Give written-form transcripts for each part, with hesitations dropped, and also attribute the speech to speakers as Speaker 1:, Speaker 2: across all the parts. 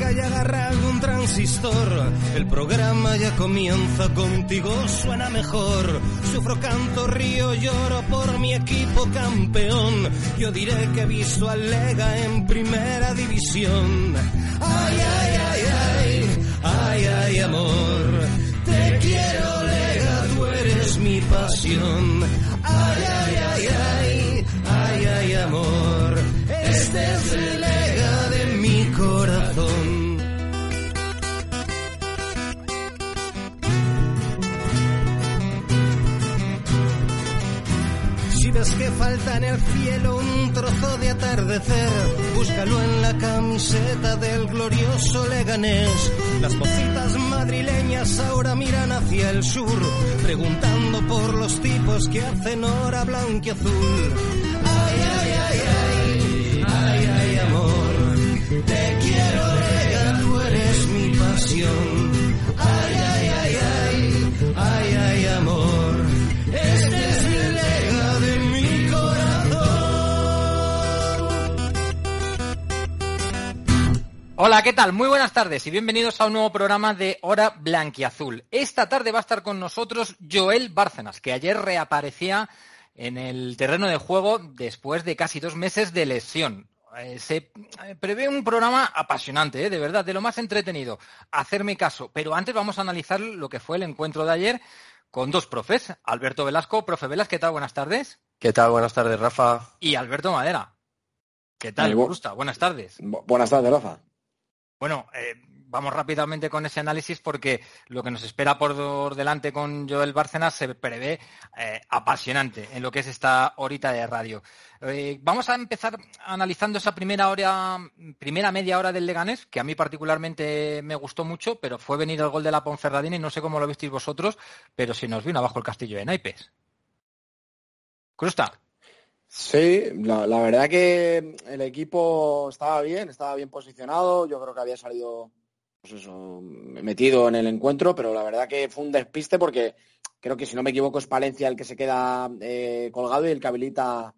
Speaker 1: y agarra algún transistor. El programa ya comienza, contigo suena mejor. Sufro, canto, río, lloro por mi equipo campeón. Yo diré que he visto al Lega en primera división. Ay, ay, ay, ay, ay, ay, amor. Te quiero, Lega, tú eres mi pasión. Ay, ay, ay, ay, ay, ay, amor. Este es el Lega de mi corazón. Si ves que falta en el cielo un trozo de atardecer, búscalo en la camiseta del glorioso Leganés. Las mocitas madrileñas ahora miran hacia el sur, preguntando por los tipos que hacen hora blanquiazul. Ay, ay, ay, ay, ay, ay, amor. Te quiero, Lega, tú eres mi pasión. Ay, ay, ay, ay, ay, ay, amor. Este es el Lega de mi corazón.
Speaker 2: Hola, ¿qué tal? Muy buenas tardes y bienvenidos a un nuevo programa de Hora Blanquiazul. Esta tarde va a estar con nosotros Joel Bárcenas, que ayer reaparecía en el terreno de juego después de casi 2 meses de lesión. Se prevé un programa apasionante, de verdad, de lo más entretenido. Hacerme caso. Pero antes vamos a analizar lo que fue el encuentro de ayer con 2 profes. Alberto Velasco. Profe Velas, ¿qué tal? Buenas tardes.
Speaker 3: ¿Qué tal? Buenas tardes, Rafa.
Speaker 2: Y Alberto Madera. ¿Qué tal? Gusta. Buenas tardes.
Speaker 3: Buenas tardes, Rafa.
Speaker 2: Bueno, vamos rápidamente con ese análisis porque lo que nos espera por delante con Joel Bárcenas se prevé apasionante en lo que es esta horita de radio. Vamos a empezar analizando esa primera media hora del Leganés, que a mí particularmente me gustó mucho, pero fue venir el gol de la Ponferradina y no sé cómo lo visteis vosotros, pero se nos vino abajo el castillo de naipes. Crusta.
Speaker 3: Sí, la verdad que el equipo estaba bien posicionado. Yo creo que había salido, pues eso, metido en el encuentro, pero la verdad que fue un despiste porque creo que, si no me equivoco, es Palencia el que se queda colgado y el que habilita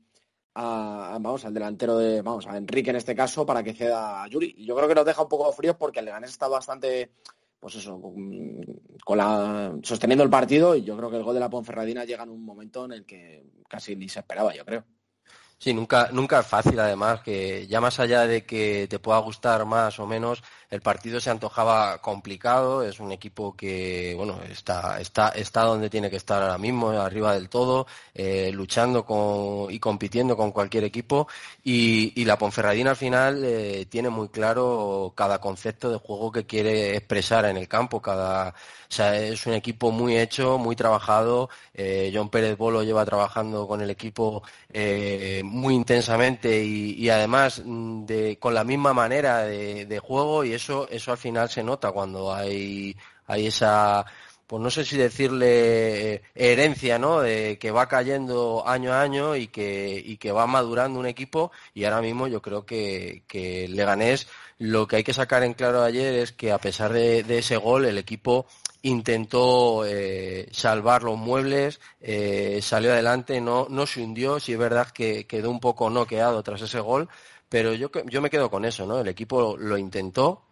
Speaker 3: al delantero a Enrique en este caso, para que ceda a Yuri. Y yo creo que nos deja un poco fríos porque el Leganés está bastante, pues eso, sosteniendo el partido, y yo creo que el gol de la Ponferradina llega en un momento en el que casi ni se esperaba, yo creo.
Speaker 4: Sí, nunca es fácil, además, que ya más allá de que te pueda gustar más o menos, el partido se antojaba complicado. Es un equipo que, bueno, está donde tiene que estar ahora mismo, arriba del todo, luchando y compitiendo con cualquier equipo, y la Ponferradina al final tiene muy claro cada concepto de juego que quiere expresar en el campo. O sea, es un equipo muy hecho, muy trabajado. John Pérez Bolo lleva trabajando con el equipo muy intensamente y además con la misma manera de juego, y eso al final se nota cuando hay esa, pues no sé si decirle herencia, ¿no?, de que va cayendo año a año y que va madurando un equipo. Y ahora mismo yo creo que el Leganés, lo que hay que sacar en claro ayer es que, a pesar de ese gol, el equipo intentó salvar los muebles, salió adelante, no se hundió. Sí es verdad que quedó un poco noqueado tras ese gol, pero yo me quedo con eso, ¿no? El equipo lo intentó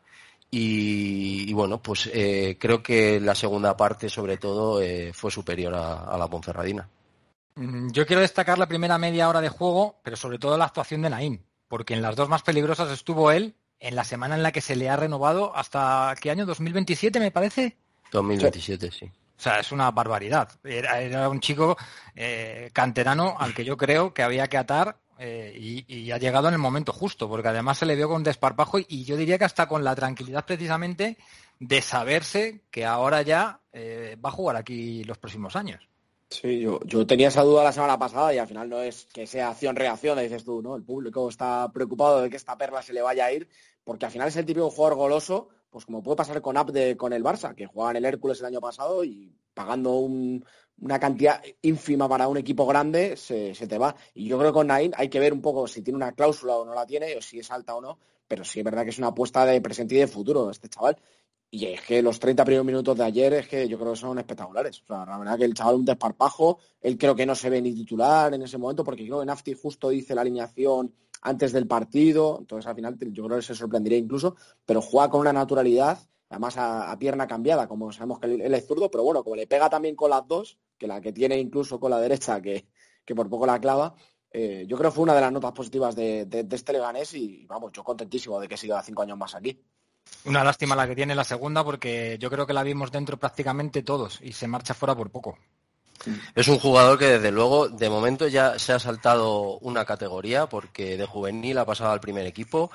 Speaker 4: y bueno, pues creo que la segunda parte, sobre todo, fue superior a la Ponferradina.
Speaker 2: Yo quiero destacar la primera media hora de juego, pero sobre todo la actuación de Naim, porque en las 2 más peligrosas estuvo él, en la semana en la que se le ha renovado hasta, ¿qué año? ¿2027, me parece?
Speaker 4: 2027, sí.
Speaker 2: O sea, es una barbaridad. Era un chico canterano al que yo creo que había que atar, y ha llegado en el momento justo, porque además se le vio con desparpajo y yo diría que hasta con la tranquilidad, precisamente, de saberse que ahora ya va a jugar aquí los próximos años.
Speaker 3: Sí, yo tenía esa duda la semana pasada, y al final no es que sea acción-reacción, dices tú, ¿no? El público está preocupado de que esta perla se le vaya a ir, porque al final es el típico jugador goloso, pues como puede pasar con Abde, con el Barça, que jugaba en el Hércules el año pasado y pagando una cantidad ínfima para un equipo grande, se te va. Y yo creo que con Naim hay que ver un poco si tiene una cláusula o no la tiene, o si es alta o no, pero sí es verdad que es una apuesta de presente y de futuro este chaval. Y es que los 30 primeros minutos de ayer es que yo creo que son espectaculares. O sea, la verdad que el chaval un desparpajo, él creo que no se ve ni titular en ese momento, porque creo que Nafti justo dice la alineación antes del partido, entonces al final yo creo que se sorprendería incluso, pero juega con una naturalidad, además a pierna cambiada, como sabemos que él es zurdo, pero bueno, como le pega también con las dos, que la que tiene incluso con la derecha, que por poco la clava, yo creo que fue una de las notas positivas de este Leganés y vamos, yo contentísimo de que siga 5 años más aquí.
Speaker 2: Una lástima la que tiene la segunda, porque yo creo que la vimos dentro prácticamente todos y se marcha fuera por poco.
Speaker 4: Es un jugador que desde luego de momento ya se ha saltado una categoría porque de juvenil ha pasado al primer equipo.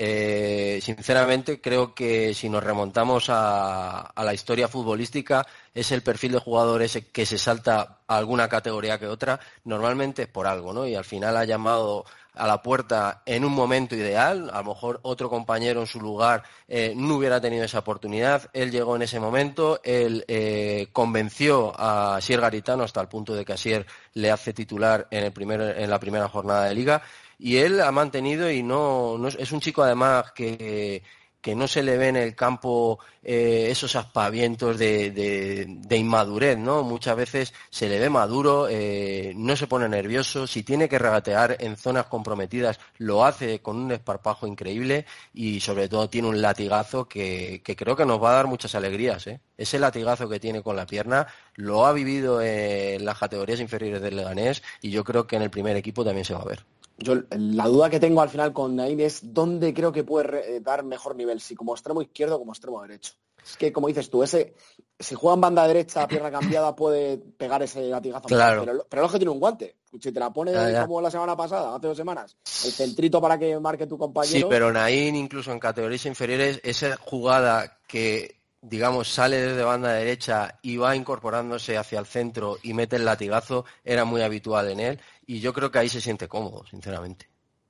Speaker 4: Sinceramente creo que si nos remontamos a la historia futbolística es el perfil de jugador ese que se salta a alguna categoría que otra, normalmente es por algo, ¿no? Y al final ha llamado a la puerta en un momento ideal, a lo mejor otro compañero en su lugar no hubiera tenido esa oportunidad, él llegó en ese momento, él convenció a Asier Garitano hasta el punto de que Asier le hace titular en la primera jornada de Liga y él ha mantenido y no es un chico además que no se le ve en el campo esos aspavientos de inmadurez, ¿no? Muchas veces se le ve maduro, no se pone nervioso, si tiene que regatear en zonas comprometidas lo hace con un desparpajo increíble y sobre todo tiene un latigazo que creo que nos va a dar muchas alegrías, ¿eh? Ese latigazo que tiene con la pierna lo ha vivido en las categorías inferiores del Leganés y yo creo que en el primer equipo también se va a ver.
Speaker 3: Yo la duda que tengo al final con Naim es dónde creo que puede dar mejor nivel, si como extremo izquierdo o como extremo derecho. Es que, como dices tú, si juega en banda derecha, pierna cambiada, puede pegar ese latigazo.
Speaker 4: Claro.
Speaker 3: Pero el ojo tiene un guante. Si te la pone como la semana pasada, hace 2 semanas, el centrito para que marque tu compañero...
Speaker 4: Sí, pero Naim, incluso en categorías inferiores, esa jugada que, digamos, sale desde banda derecha y va incorporándose hacia el centro y mete el latigazo, era muy habitual en él. Y yo creo que ahí se siente cómodo, sinceramente.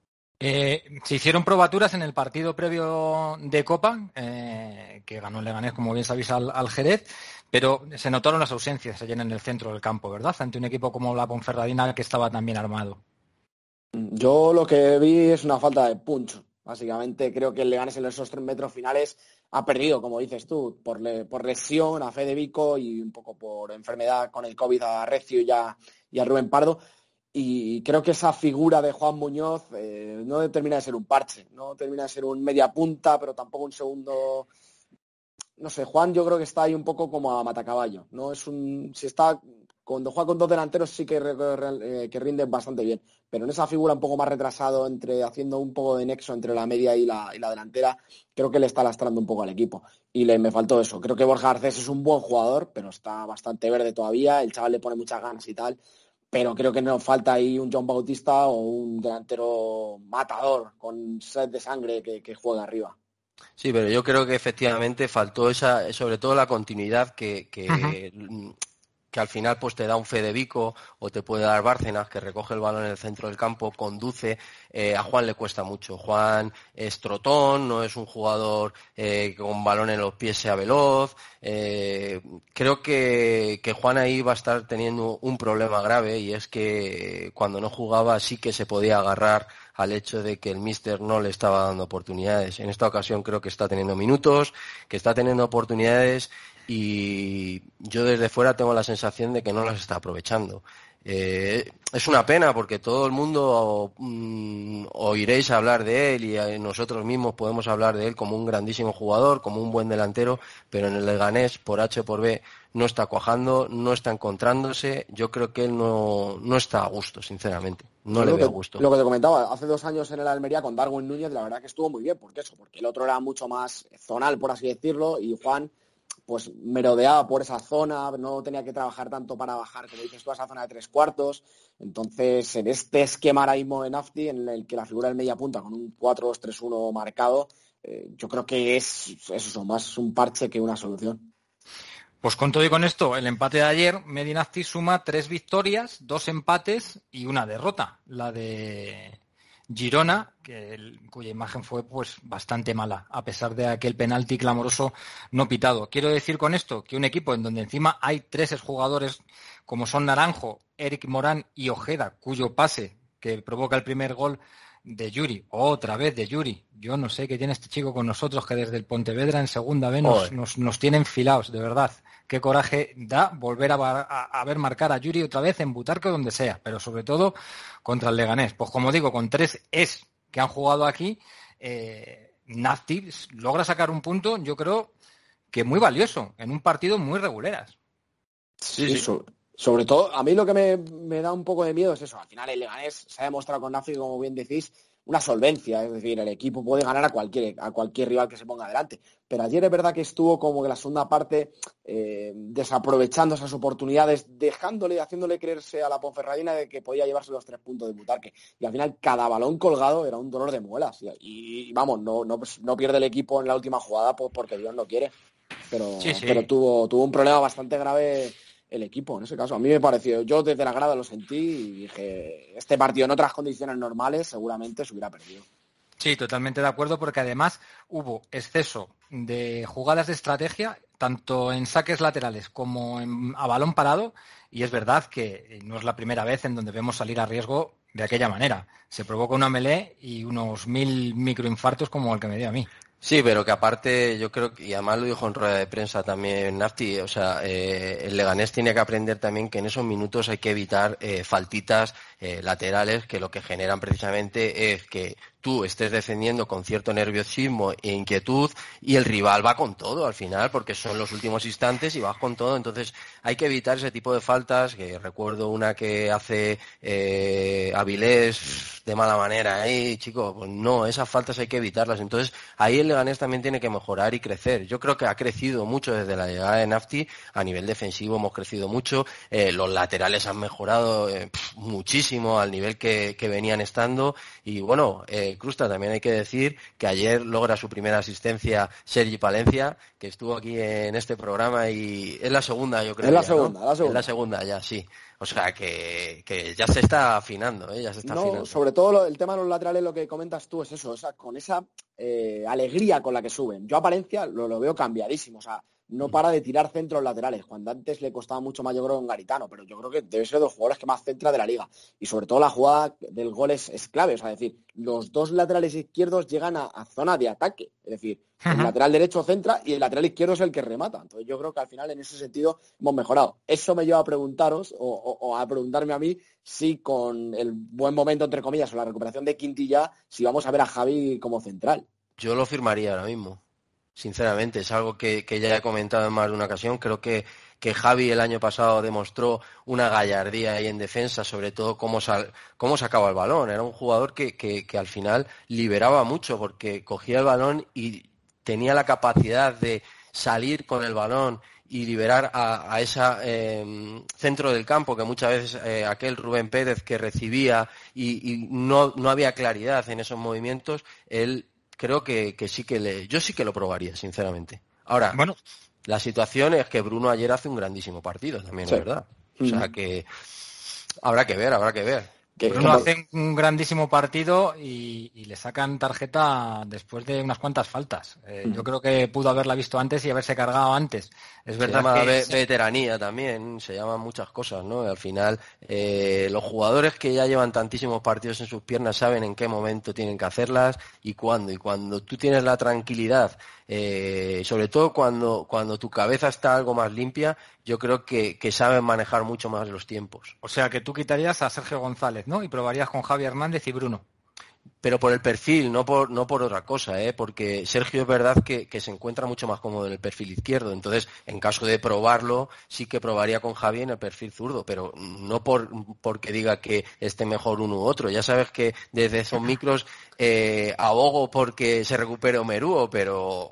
Speaker 2: Se hicieron probaturas en el partido previo de Copa, que ganó el Leganés, como bien sabéis, al Jerez, pero se notaron las ausencias allí en el centro del campo, ¿verdad? Ante un equipo como la Ponferradina que estaba tan bien armado.
Speaker 3: Yo lo que vi es una falta de punch. Básicamente creo que el Leganés en esos 3 metros finales ha perdido, como dices tú, por lesión a Fede Vico y un poco por enfermedad con el COVID a Recio y a Rubén Pardo. Y creo que esa figura de Juan Muñoz no termina de ser un parche, no termina de ser un media punta, pero tampoco un segundo... No sé, Juan yo creo que está ahí un poco como a matacaballo. No es cuando juega con 2 delanteros sí que rinde bastante bien, pero en esa figura un poco más retrasado, haciendo un poco de nexo entre la media y la delantera, creo que le está lastrando un poco al equipo. Y me faltó eso. Creo que Borja Garcés es un buen jugador, pero está bastante verde todavía, el chaval le pone muchas ganas y tal. Pero creo que nos falta ahí un John Bautista o un delantero matador con sed de sangre que juegue arriba.
Speaker 4: Sí, pero yo creo que efectivamente faltó sobre todo la continuidad que al final pues te da un Fede Vico o te puede dar Bárcenas, que recoge el balón en el centro del campo, conduce. A Juan le cuesta mucho. Juan es trotón, no es un jugador que con balón en los pies sea veloz. Creo que Juan ahí va a estar teniendo un problema grave y es que cuando no jugaba sí que se podía agarrar al hecho de que el míster no le estaba dando oportunidades. En esta ocasión creo que está teniendo minutos, que está teniendo oportunidades y yo desde fuera tengo la sensación de que no las está aprovechando. Es una pena porque todo el mundo oiréis hablar de él y nosotros mismos podemos hablar de él como un grandísimo jugador, como un buen delantero, pero en el Leganés, por H o por B, no está cuajando, no está encontrándose. Yo creo que él no está a gusto, sinceramente. No le veo a gusto.
Speaker 3: Lo que te comentaba, hace 2 años en el Almería con Darwin Núñez, la verdad que estuvo muy bien, porque el otro era mucho más zonal, por así decirlo, y Juan pues merodeaba por esa zona, no tenía que trabajar tanto para bajar, como dices tú, a esa zona de 3/4. Entonces, en este esquema ahora mismo de Nafti, en el que la figura del media punta con un 4-2-3-1 marcado, yo creo que es eso, más un parche que una solución.
Speaker 2: Pues con todo y con esto, el empate de ayer, Medi Nafti suma 3 victorias, 2 empates y una derrota, la de Girona, cuya imagen fue pues bastante mala, a pesar de aquel penalti clamoroso no pitado. Quiero decir con esto que un equipo en donde encima hay 3 exjugadores como son Naranjo, Eric Morán y Ojeda, cuyo pase que provoca el primer gol de Yuri, otra vez de Yuri. Yo no sé qué tiene este chico con nosotros, que desde el Pontevedra en segunda B nos tiene enfilados, de verdad. Qué coraje da volver a ver marcar a Yuri otra vez en Butarque o donde sea, pero sobre todo contra el Leganés. Pues como digo, con 3 que han jugado aquí, Nafti logra sacar un punto, yo creo que muy valioso, en un partido muy reguleras.
Speaker 3: Sí. Sobre todo, a mí lo que me da un poco de miedo es eso. Al final el Leganés se ha demostrado con Nafti, como bien decís, una solvencia. Es decir, el equipo puede ganar a cualquier rival que se ponga delante. Pero ayer es verdad que estuvo como que la segunda parte desaprovechando esas oportunidades, haciéndole creerse a la Ponferradina de que podía llevarse los 3 puntos de Butarque. Y al final cada balón colgado era un dolor de muelas. Y vamos, no pierde el equipo en la última jugada porque Dios no quiere. Pero tuvo un problema bastante grave el equipo en ese caso. A mí me pareció, yo desde la grada lo sentí y dije, este partido en otras condiciones normales seguramente se hubiera perdido.
Speaker 2: Sí, totalmente de acuerdo, porque además hubo exceso de jugadas de estrategia, tanto en saques laterales como a balón parado, y es verdad que no es la primera vez en donde vemos salir a riesgo de aquella manera. Se provoca una melee y unos 1000 microinfartos como el que me dio a mí.
Speaker 4: Sí, pero que aparte yo creo que, y además lo dijo en rueda de prensa también Nafti, o sea, el Leganés tiene que aprender también que en esos minutos hay que evitar faltitas laterales, que lo que generan precisamente es que tú estés defendiendo con cierto nerviosismo e inquietud y el rival va con todo al final, porque son los últimos instantes y vas con todo. Entonces hay que evitar ese tipo de faltas, que recuerdo una que hace Avilés de mala manera ahí, chico, pues no, esas faltas hay que evitarlas. Entonces ahí el Leganés también tiene que mejorar y crecer. Yo creo que ha crecido mucho desde la llegada de Nafti, a nivel defensivo hemos crecido mucho, los laterales han mejorado muchísimo al nivel que venían estando y bueno, Crusta, también hay que decir que ayer logra su primera asistencia Sergi Palencia, que estuvo aquí en este programa y es la segunda, yo creo.
Speaker 3: Es la segunda,
Speaker 4: ¿no? Es la segunda ya, sí. O sea que ya se está afinando, ya se está afinando.
Speaker 3: Sobre todo el tema de los laterales, lo que comentas tú es eso, o sea, con esa alegría con la que suben. Yo a Palencia lo veo cambiadísimo, o sea, no para de tirar centros laterales, cuando antes le costaba mucho más, yo creo, en Garitano, pero yo creo que debe ser de los jugadores que más centra de la liga. Y sobre todo la jugada del gol es clave, o sea, es decir, los 2 laterales izquierdos llegan a zona de ataque, es decir, el lateral derecho centra y el lateral izquierdo es el que remata. Entonces yo creo que al final en ese sentido hemos mejorado. Eso me lleva a preguntaros, o a preguntarme a mí, si con el buen momento, entre comillas, o la recuperación de Quintilla, si vamos a ver a Javi como central.
Speaker 4: Yo lo firmaría ahora mismo. Sinceramente, es algo que ya he comentado en más de una ocasión. Creo que Javi el año pasado demostró una gallardía ahí en defensa, sobre todo cómo sacaba el balón. Era un jugador que al final liberaba mucho porque cogía el balón y tenía la capacidad de salir con el balón y liberar a ese centro del campo que muchas veces aquel Rubén Pérez que recibía y no había claridad en esos movimientos, él creo que yo sí que lo probaría, sinceramente. Ahora, bueno, la situación es que Bruno ayer hace un grandísimo partido también, sí. Es verdad. O sea que habrá que ver.
Speaker 2: Bruno hace un grandísimo partido y le sacan tarjeta después de unas cuantas faltas. Yo creo que pudo haberla visto antes y haberse cargado antes. Es verdad
Speaker 4: se llama veteranía también, se llaman muchas cosas, ¿no? Y al final los jugadores que ya llevan tantísimos partidos en sus piernas saben en qué momento tienen que hacerlas y cuándo. Y cuando tú tienes la tranquilidad, sobre todo cuando tu cabeza está algo más limpia, yo creo que saben manejar mucho más los tiempos.
Speaker 2: O sea que tú quitarías a Sergio González, ¿no? Y probarías con Javi Hernández y Bruno.
Speaker 4: Pero por el perfil, no por otra cosa, porque Sergio es verdad que se encuentra mucho más cómodo en el perfil izquierdo. Entonces, en caso de probarlo, sí que probaría con Javi en el perfil zurdo, pero no porque diga que esté mejor uno u otro. Ya sabes que desde esos micros abogo porque se recupere Omerúo, pero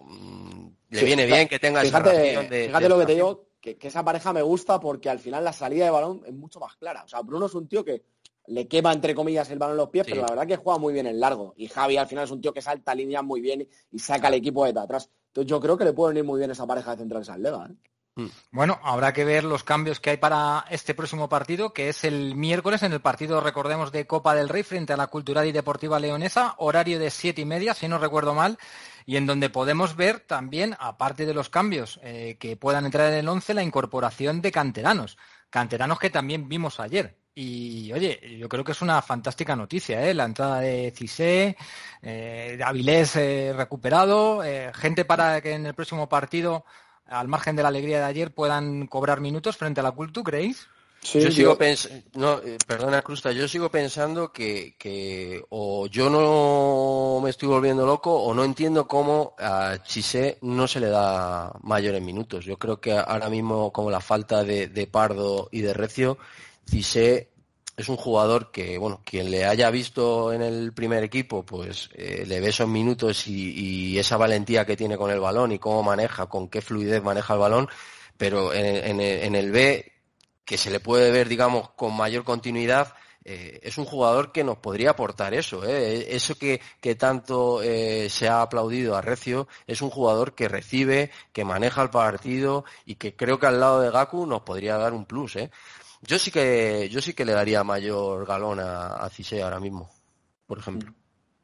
Speaker 4: le viene bien que tenga esa ración de...
Speaker 3: Fíjate lo que te digo, que esa pareja me gusta porque al final la salida de balón es mucho más clara. O sea, Bruno es un tío que le quema, entre comillas, el balón en los pies, sí, pero la verdad que juega muy bien en largo. Y Javi al final es un tío que salta líneas muy bien y saca al equipo de atrás. Entonces yo creo que le puede venir muy bien esa pareja de centrales al Lega.
Speaker 2: Bueno, habrá que ver los cambios que hay para este próximo partido, que es el miércoles en el partido, recordemos, de Copa del Rey frente a la Cultural y Deportiva Leonesa, horario de 7:30, si no recuerdo mal, y en donde podemos ver también, aparte de los cambios que puedan entrar en el 11, la incorporación de canteranos que también vimos ayer. Y oye, yo creo que es una fantástica noticia, ¿eh? La entrada de Cissé, de Avilés recuperado, gente para que en el próximo partido, al margen de la alegría de ayer, puedan cobrar minutos frente a la Cultu, ¿creéis?
Speaker 3: Sí,
Speaker 4: Yo sigo pensando, perdona Crusta, yo sigo pensando que o yo no me estoy volviendo loco o no entiendo cómo a Cissé no se le da mayores minutos. Yo creo que ahora mismo, como la falta de Pardo y de Recio, Cissé es un jugador que, bueno, quien le haya visto en el primer equipo, pues le ve esos minutos y esa valentía que tiene con el balón y cómo maneja, con qué fluidez maneja el balón, pero en el B, que se le puede ver, digamos, con mayor continuidad, es un jugador que nos podría aportar eso, eso que tanto se ha aplaudido a Recio. Es un jugador que recibe, que maneja el partido y que creo que al lado de Gaku nos podría dar un plus, Yo sí que le daría mayor galón a Cissé ahora mismo, por ejemplo.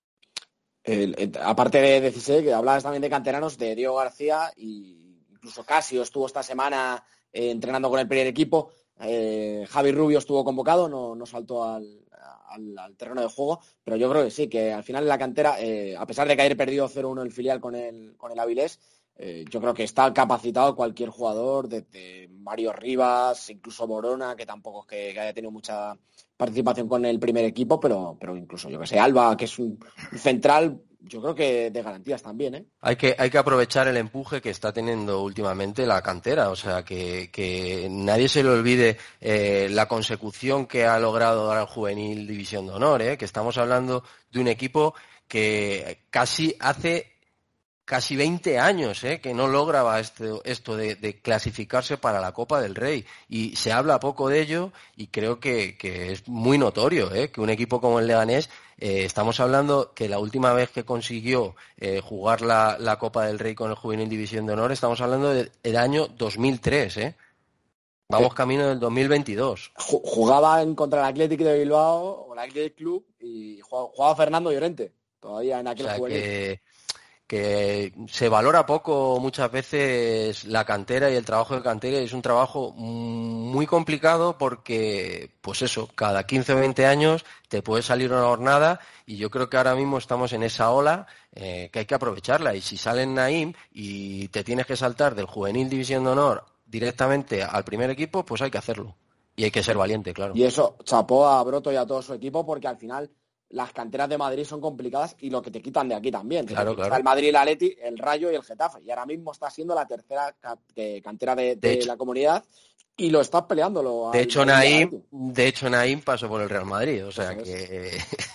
Speaker 3: Aparte de Cissé, que hablabas también de canteranos, de Diego García, y incluso Casio estuvo esta semana entrenando con el primer equipo. Javi Rubio estuvo convocado, no saltó al terreno de juego, pero yo creo que sí, que al final en la cantera, a pesar de que ayer perdido 0-1 el filial con el Avilés, yo creo que está capacitado cualquier jugador, desde Mario Rivas, incluso Morona, que tampoco es que haya tenido mucha participación con el primer equipo, pero incluso, yo que sé, Alba, que es un central, yo creo que de garantías también,
Speaker 4: Hay que aprovechar el empuje que está teniendo últimamente la cantera, o sea, que nadie se le olvide la consecución que ha logrado dar al Juvenil División de Honor, que estamos hablando de un equipo que hace casi 20 años que no lograba esto de clasificarse para la Copa del Rey, y se habla poco de ello, y creo que es muy notorio que un equipo como el Leganés, estamos hablando que la última vez que consiguió jugar la Copa del Rey con el Juvenil División de Honor, estamos hablando del año 2003, Vamos camino del 2022.
Speaker 3: Jugaba en contra el Athletic de Bilbao o el Athletic Club, y jugaba Fernando Llorente todavía en aquel Juvenil.
Speaker 4: Que se valora poco muchas veces la cantera y el trabajo de cantera, y es un trabajo muy complicado porque, pues eso, cada 15 o 20 años te puede salir una jornada, y yo creo que ahora mismo estamos en esa ola que hay que aprovecharla, y si sale Naim y te tienes que saltar del Juvenil División de Honor directamente al primer equipo, pues hay que hacerlo, y hay que ser valiente, claro.
Speaker 3: Y eso, chapó a Broto y a todo su equipo, porque al final las canteras de Madrid son complicadas, y lo que te quitan de aquí también.
Speaker 4: Claro.
Speaker 3: El Madrid, el Atleti, el Rayo y el Getafe. Y ahora mismo está siendo la tercera cantera de la comunidad, y lo está peleándolo.
Speaker 4: De hecho, Naim pasó por el Real Madrid, o sea que...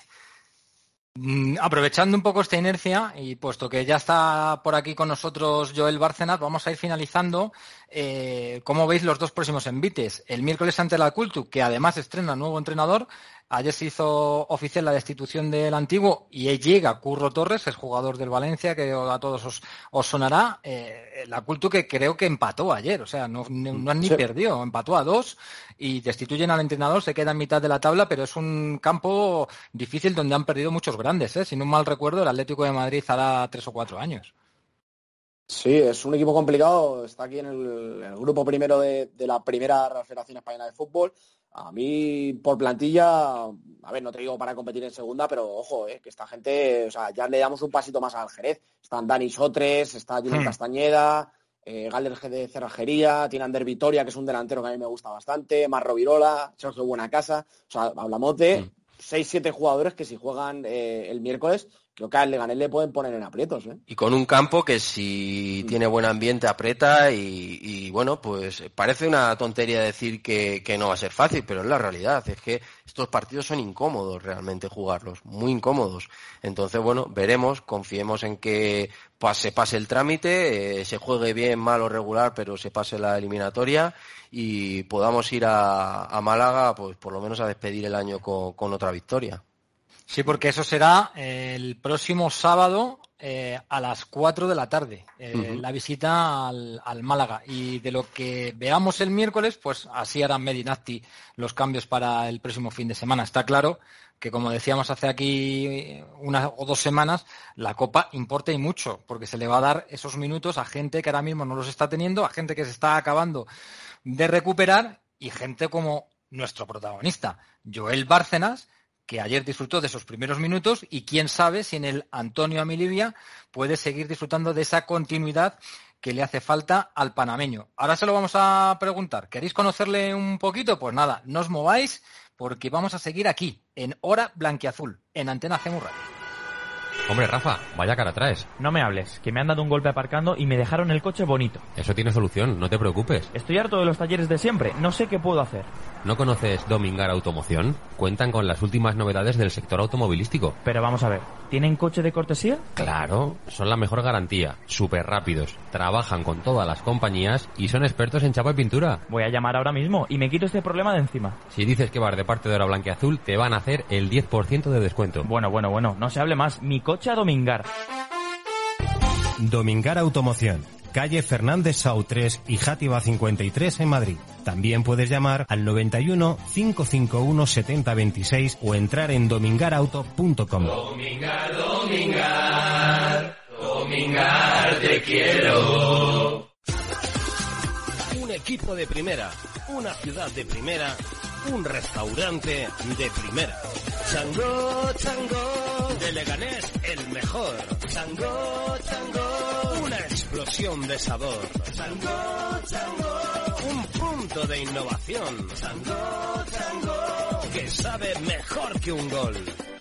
Speaker 2: Aprovechando un poco esta inercia, y puesto que ya está por aquí con nosotros Joel Bárcenas, vamos a ir finalizando. ¿Cómo veis los dos próximos envites? El miércoles ante la Cultu, que además estrena nuevo entrenador. Ayer se hizo oficial la destitución del antiguo y llega Curro Torres, es jugador del Valencia, que a todos os sonará. La Cultu, que creo que empató ayer, o sea, no han ni perdido, empató a 2 y destituyen al entrenador, se queda en mitad de la tabla, pero es un campo difícil donde han perdido muchos grandes, Si no mal recuerdo, el Atlético de Madrid hará 3 o 4 años.
Speaker 3: Sí, es un equipo complicado, está aquí en el grupo primero de la primera Federación Española de Fútbol. A mí, por plantilla, a ver, no te digo para competir en segunda, pero ojo, que esta gente, o sea, ya le damos un pasito más al Jerez. Están Dani Sotres, está Julen Castañeda, Galder de Cerrajería, tiene Ander Vitoria, que es un delantero que a mí me gusta bastante, Marro Virola, Sergio Buenacasa. O sea, hablamos de 6-7 jugadores que si juegan el miércoles, creo que al Leganés le pueden poner en aprietos,
Speaker 4: Y con un campo que si tiene buen ambiente aprieta, y bueno, pues parece una tontería decir que no va a ser fácil, pero es la realidad, es que estos partidos son incómodos realmente jugarlos, muy incómodos. Entonces, bueno, veremos, confiemos en que se pase el trámite, se juegue bien, mal o regular, pero se pase la eliminatoria y podamos ir a Málaga, pues por lo menos a despedir el año con otra victoria.
Speaker 2: Sí, porque eso será el próximo sábado a las 4 de la tarde, la visita al Málaga. Y de lo que veamos el miércoles, pues así harán Medinacti los cambios para el próximo fin de semana. Está claro que, como decíamos hace aquí 1 o 2 semanas, la Copa importa y mucho, porque se le va a dar esos minutos a gente que ahora mismo no los está teniendo, a gente que se está acabando de recuperar, y gente como nuestro protagonista, Joel Bárcenas, que ayer disfrutó de esos primeros minutos y quién sabe si en el Antonio Amilibia puede seguir disfrutando de esa continuidad que le hace falta al panameño. Ahora se lo vamos a preguntar. ¿Queréis conocerle un poquito? Pues nada, no os mováis porque vamos a seguir aquí, en Hora Blanquiazul, en Antena CMU Radio.
Speaker 5: Hombre, Rafa, vaya cara traes.
Speaker 6: No me hables, que me han dado un golpe aparcando y me dejaron el coche bonito.
Speaker 5: Eso tiene solución, no te preocupes.
Speaker 6: Estoy harto de los talleres de siempre, no sé qué puedo hacer.
Speaker 5: ¿No conoces Domingar Automoción? Cuentan con las últimas novedades del sector automovilístico.
Speaker 6: Pero vamos a ver, ¿tienen coche de cortesía?
Speaker 5: Claro, son la mejor garantía, súper rápidos, trabajan con todas las compañías y son expertos en chapa y pintura.
Speaker 6: Voy a llamar ahora mismo y me quito este problema de encima.
Speaker 5: Si dices que vas de parte de Hora Blanquiazul, te van a hacer el 10% de descuento.
Speaker 6: Bueno, no se hable más, mi coche a Domingar.
Speaker 7: Domingar Automoción, calle Fernández Sau 3 y Játiva 53 en Madrid. También puedes llamar al 91 551 7026 o entrar en domingarauto.com.
Speaker 1: Domingar, te quiero. Un equipo de primera, una ciudad de primera, un restaurante de primera. Chango, de Leganés el mejor. Chango, una explosión de sabor. Chango, un punto de innovación. Chango, que sabe mejor que un gol.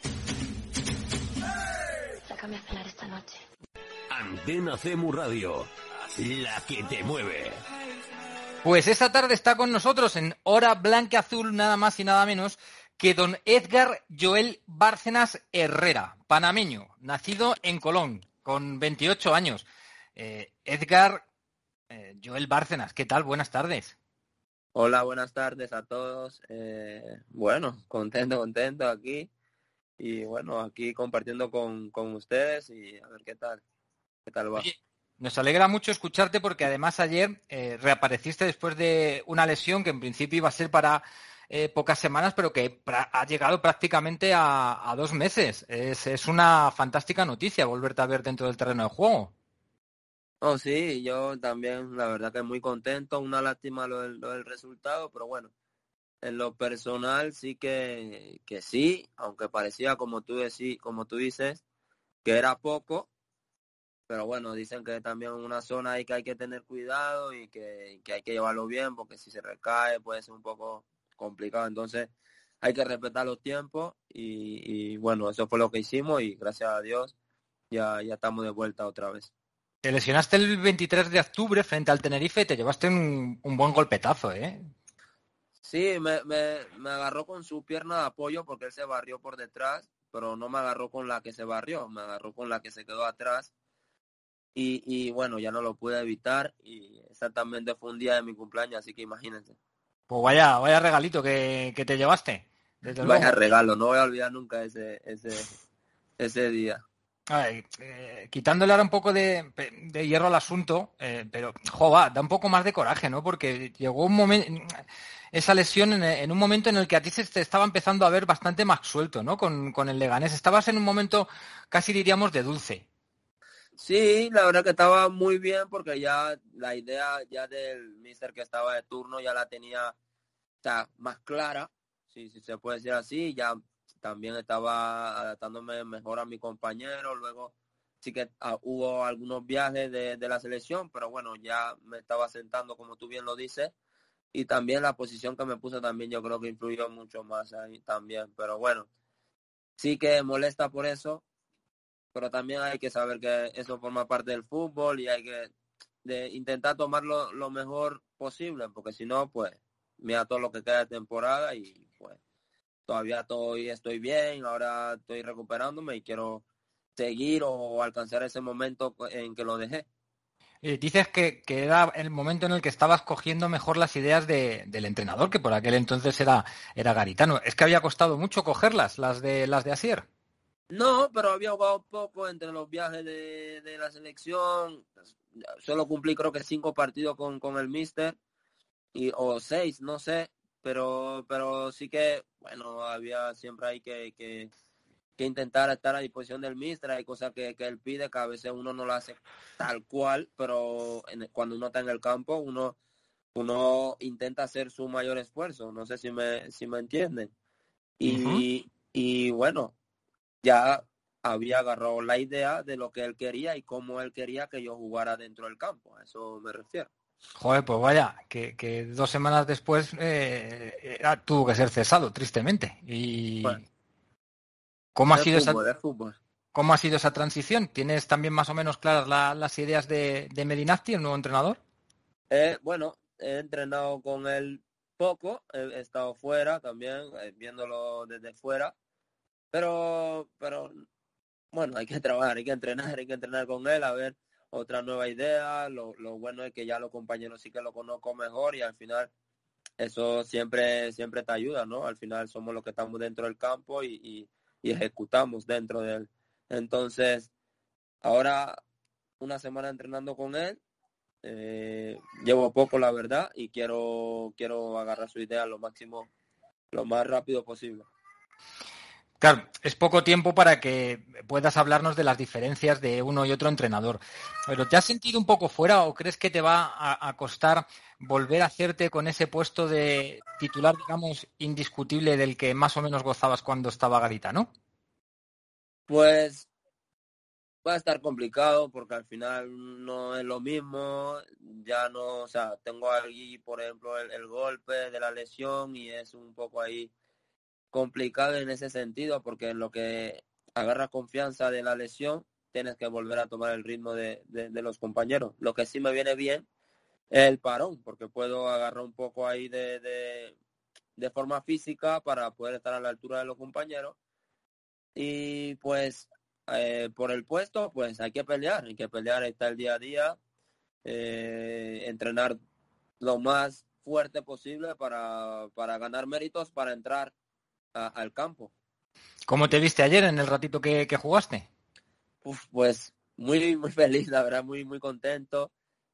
Speaker 8: Sácame a cenar esta noche.
Speaker 1: Antena CMU Radio, la que te mueve.
Speaker 2: Pues esta tarde está con nosotros en Hora Blanquiazul nada más y nada menos que don Edgar Joel Bárcenas Herrera, panameño, nacido en Colón, con 28 años. Edgar Joel Bárcenas, ¿qué tal? Buenas tardes.
Speaker 9: Hola, buenas tardes a todos. Bueno, contento aquí. Y bueno, aquí compartiendo con ustedes y a ver qué tal va.
Speaker 2: Oye, nos alegra mucho escucharte porque además ayer reapareciste después de una lesión que en principio iba a ser para pocas semanas, pero que ha llegado prácticamente a 2 meses. Es una fantástica noticia volverte a ver dentro del terreno de juego.
Speaker 9: Oh, sí, yo también, la verdad que muy contento. Una lástima lo del resultado, pero bueno, en lo personal sí que sí, aunque parecía como tú dices, que era poco. Pero bueno, dicen que también en una zona ahí que hay que tener cuidado y que hay que llevarlo bien, porque si se recae puede ser un poco complicado. Entonces hay que respetar los tiempos y bueno, eso fue lo que hicimos y gracias a Dios ya estamos de vuelta otra vez.
Speaker 2: Te lesionaste el 23 de octubre frente al Tenerife y te llevaste un buen golpetazo, ¿eh?
Speaker 9: Sí, me agarró con su pierna de apoyo porque él se barrió por detrás, pero no me agarró con la que se barrió, me agarró con la que se quedó atrás. Y bueno, ya no lo pude evitar y exactamente fue un día de mi cumpleaños, así que imagínense.
Speaker 2: Pues vaya regalito que te llevaste. Desde
Speaker 9: Vaya
Speaker 2: luego.
Speaker 9: regalo, no voy a olvidar nunca ese día.
Speaker 2: Ay, quitándole ahora un poco de hierro al asunto, pero da un poco más de coraje, ¿no? Porque llegó un momento, esa lesión en un momento en el que a ti se te estaba empezando a ver bastante más suelto, ¿no? Con el Leganés. Estabas en un momento casi diríamos de dulce.
Speaker 9: Sí, la verdad que estaba muy bien porque ya la idea ya del míster que estaba de turno ya la tenía, o sea, más clara, si se puede decir así. Ya también estaba adaptándome mejor a mi compañero. Luego sí que hubo algunos viajes de la selección, pero bueno, ya me estaba sentando como tú bien lo dices. Y también la posición que me puso también yo creo que influyó mucho más ahí también. Pero bueno, sí que molesta por eso. Pero también hay que saber que eso forma parte del fútbol y hay que intentar tomarlo lo mejor posible, porque si no, pues, mira todo lo que queda de temporada y pues todavía estoy bien, ahora estoy recuperándome y quiero seguir o alcanzar ese momento en que lo dejé.
Speaker 2: Dices que era el momento en el que estabas cogiendo mejor las ideas del entrenador, que por aquel entonces era Garitano. ¿Es que había costado mucho cogerlas, las de Asier?
Speaker 9: No, pero había jugado poco entre los viajes de la selección. Solo cumplí creo que 5 partidos con el míster, o 6, no sé. Pero sí que, bueno, siempre hay que intentar estar a disposición del míster. Hay cosas que él pide que a veces uno no lo hace tal cual, pero cuando uno está en el campo, uno uno intenta hacer su mayor esfuerzo. No sé si me entienden. Y bueno, ya había agarrado la idea de lo que él quería y cómo él quería que yo jugara dentro del campo. A eso me refiero.
Speaker 2: Joder, pues vaya, que 2 semanas después tuvo que ser cesado, tristemente. Y
Speaker 9: Bueno,
Speaker 2: ¿cómo ha sido
Speaker 9: fútbol.
Speaker 2: ¿Cómo ha sido esa transición? ¿Tienes también más o menos claras las ideas de Medinacti, el nuevo entrenador?
Speaker 9: Bueno, he entrenado con él poco, he estado fuera también, viéndolo desde fuera, pero bueno, hay que trabajar, hay que entrenar con él, a ver otra nueva idea. Lo bueno es que ya los compañeros sí que lo conozco mejor y al final eso siempre te ayuda, ¿no? Al final somos los que estamos dentro del campo y ejecutamos dentro de él. Entonces, ahora una semana entrenando con él, llevo poco la verdad y quiero agarrar su idea lo más rápido posible.
Speaker 2: Claro, es poco tiempo para que puedas hablarnos de las diferencias de uno y otro entrenador. ¿Pero te has sentido un poco fuera o crees que te va a costar volver a hacerte con ese puesto de titular, digamos, indiscutible del que más o menos gozabas cuando estaba Garitano?
Speaker 9: Pues va a estar complicado porque al final no es lo mismo, ya no, o sea, tengo ahí, por ejemplo, el golpe de la lesión y es un poco ahí complicado en ese sentido porque en lo que agarra confianza de la lesión tienes que volver a tomar el ritmo de los compañeros. Lo que sí me viene bien es el parón porque puedo agarrar un poco ahí de forma física para poder estar a la altura de los compañeros y pues por el puesto pues hay que pelear, está el día a día, entrenar lo más fuerte posible para ganar méritos para entrar al campo.
Speaker 2: ¿Cómo te viste ayer en el ratito que jugaste?
Speaker 9: Pues muy feliz, la verdad, muy contento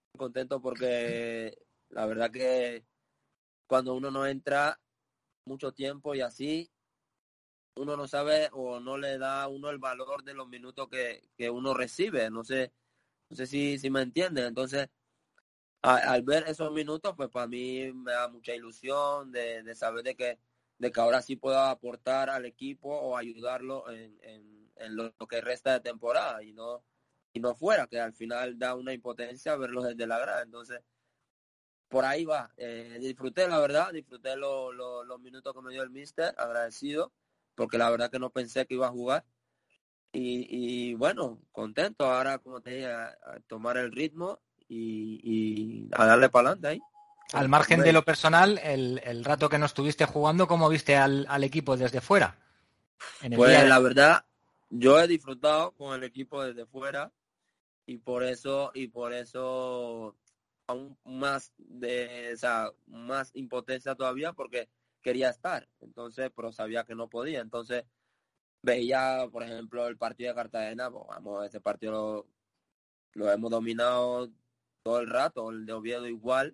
Speaker 9: porque la verdad que cuando uno no entra mucho tiempo y así, uno no sabe o no le da a uno el valor de los minutos que uno recibe. No sé si me entienden. Entonces, al ver esos minutos, pues para mí me da mucha ilusión de saber de que ahora sí puedo aportar al equipo o ayudarlo en lo que resta de temporada y no fuera, que al final da una impotencia verlo desde la grada. Entonces, por ahí va. Disfruté los minutos que me dio el míster, agradecido, porque la verdad que no pensé que iba a jugar. Y bueno, contento ahora, como te dije, a tomar el ritmo y a darle para adelante ahí.
Speaker 2: Al margen de lo personal, el rato que no estuviste jugando, ¿cómo viste al equipo desde fuera?
Speaker 9: Pues la verdad, yo he disfrutado con el equipo desde fuera y por eso aún más más impotencia todavía porque quería estar. Entonces, pero sabía que no podía. Entonces, veía, por ejemplo, el partido de Cartagena, pues vamos, ese partido lo hemos dominado todo el rato, el de Oviedo igual.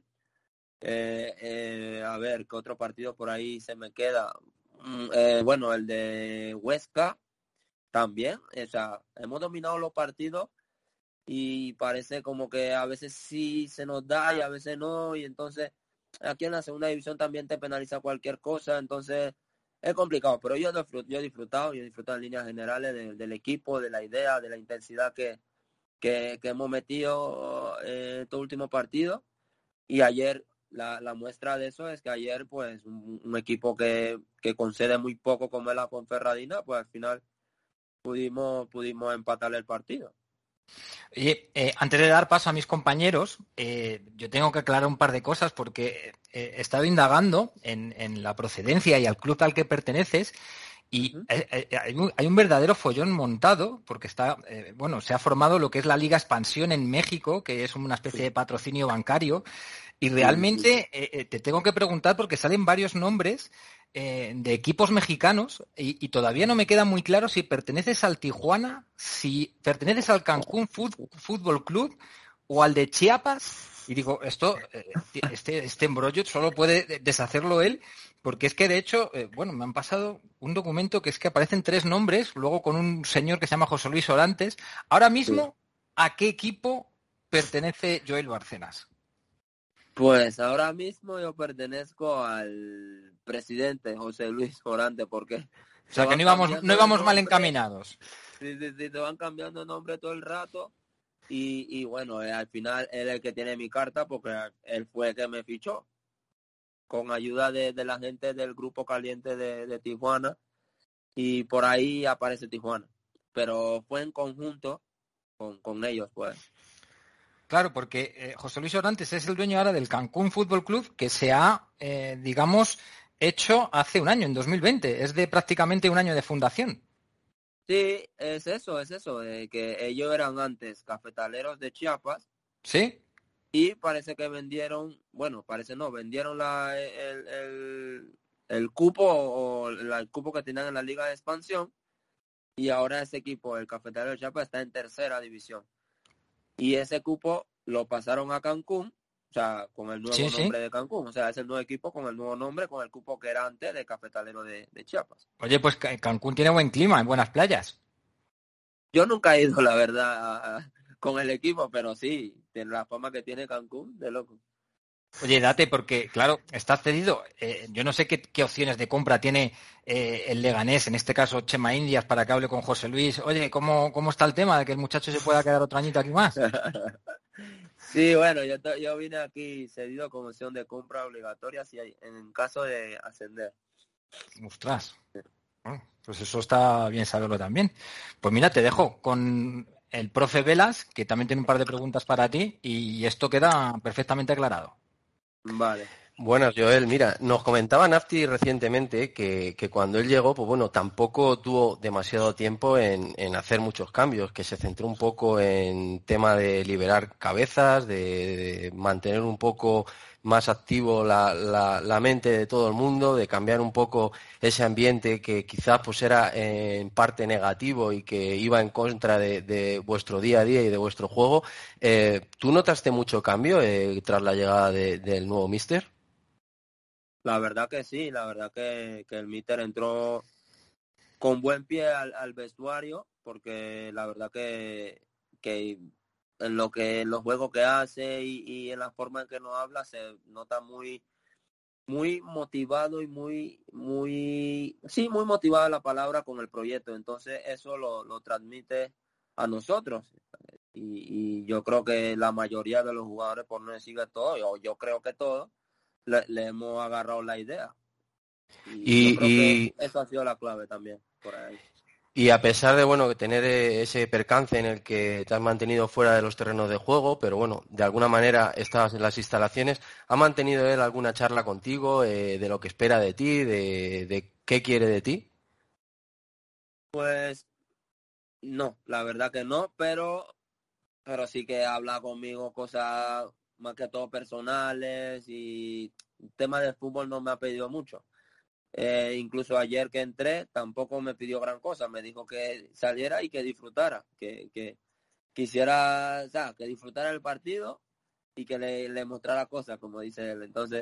Speaker 9: A ver, ¿qué otro partido por ahí se me queda? Bueno, el de Huesca también, o sea, hemos dominado los partidos y parece como que a veces sí se nos da y a veces no, y entonces aquí en la segunda división también te penaliza cualquier cosa, entonces es complicado, pero yo he disfrutado en líneas generales del equipo, de la idea, de la intensidad que hemos metido estos últimos partidos. Y ayer la muestra de eso es que ayer pues un equipo que concede muy poco como es la Ponferradina, pues al final pudimos empatar el partido.
Speaker 2: Oye, antes de dar paso a mis compañeros, yo tengo que aclarar un par de cosas porque he estado indagando en la procedencia y al club al que perteneces y hay un verdadero follón montado porque se ha formado lo que es la Liga Expansión en México, que es una especie de patrocinio bancario y realmente te tengo que preguntar porque salen varios nombres de equipos mexicanos y todavía no me queda muy claro si perteneces al Tijuana, si perteneces al Cancún Fútbol Club o al de Chiapas. Y digo, este embrollo solo puede deshacerlo él, porque es que de hecho, me han pasado un documento que es que aparecen 3 nombres, luego con un señor que se llama José Luis Orantes. Ahora mismo, ¿a qué equipo pertenece Joel Bárcenas?
Speaker 9: Pues ahora mismo yo pertenezco al presidente José Luis Morante, porque
Speaker 2: o sea que no íbamos mal encaminados.
Speaker 9: Sí, te van cambiando de nombre todo el rato y bueno, al final él es el que tiene mi carta porque él fue el que me fichó con ayuda de la gente del grupo caliente de Tijuana y por ahí aparece Tijuana, pero fue en conjunto con ellos, pues.
Speaker 2: Claro, porque José Luis Orantes es el dueño ahora del Cancún Fútbol Club, que se ha, digamos, hecho hace un año, en 2020. Es de prácticamente un año de fundación.
Speaker 9: Sí, es eso, que ellos eran antes cafetaleros de Chiapas.
Speaker 2: ¿Sí?
Speaker 9: Y parece que vendieron el cupo o el cupo que tenían en la Liga de Expansión y ahora ese equipo, el Cafetalero de Chiapas, está en tercera división. Y ese cupo lo pasaron a Cancún, o sea, con el nuevo nombre de Cancún. O sea, es el nuevo equipo con el nuevo nombre, con el cupo que era antes de Cafetalero de Chiapas.
Speaker 2: Oye, pues Cancún tiene buen clima, en buenas playas.
Speaker 9: Yo nunca he ido, la verdad, con el equipo, pero sí, tiene la fama que tiene Cancún, de loco.
Speaker 2: Oye, date, porque, claro, está cedido. Yo no sé qué opciones de compra tiene el Leganés, en este caso Chema Indias, para que hable con José Luis. Oye, ¿cómo está el tema de que el muchacho se pueda quedar otro añito aquí más?
Speaker 9: Sí, bueno, yo vine aquí cedido con opción de compra obligatoria si hay, en caso de ascender.
Speaker 2: Ostras. Bueno, pues eso está bien saberlo también. Pues mira, te dejo con el profe Velas, que también tiene un par de preguntas para ti, y esto queda perfectamente aclarado.
Speaker 9: Vale.
Speaker 4: Buenas, Joel. Mira, nos comentaba Nafti recientemente que cuando él llegó, pues bueno, tampoco tuvo demasiado tiempo en hacer muchos cambios, que se centró un poco en tema de liberar cabezas, de mantener un poco más activo la mente de todo el mundo, de cambiar un poco ese ambiente que quizás pues era en parte negativo y que iba en contra de vuestro día a día y de vuestro juego. ¿Tú notaste mucho cambio tras la llegada del nuevo míster?
Speaker 9: La verdad que sí, la verdad que el míster entró con buen pie al vestuario, porque la verdad que en los juegos que hace y en la forma en que nos habla se nota muy motivado y muy motivada la palabra con el proyecto. Entonces eso lo transmite a nosotros. Y yo creo que la mayoría de los jugadores, por no decir que todos, yo creo que todos, le hemos agarrado la idea. Y yo creo que eso ha sido la clave también por ahí.
Speaker 4: Y a pesar de bueno tener ese percance en el que te has mantenido fuera de los terrenos de juego, pero bueno, de alguna manera estabas en las instalaciones, ¿ha mantenido él alguna charla contigo de lo que espera de ti, de qué quiere de ti?
Speaker 9: Pues no, la verdad que no, pero sí que habla conmigo cosas más que todo personales y tema de fútbol no me ha pedido mucho. Incluso ayer que entré tampoco me pidió gran cosa, me dijo que saliera y que disfrutara, que quisiera, o sea, que disfrutara el partido y que le mostrara cosas, como dice él. Entonces,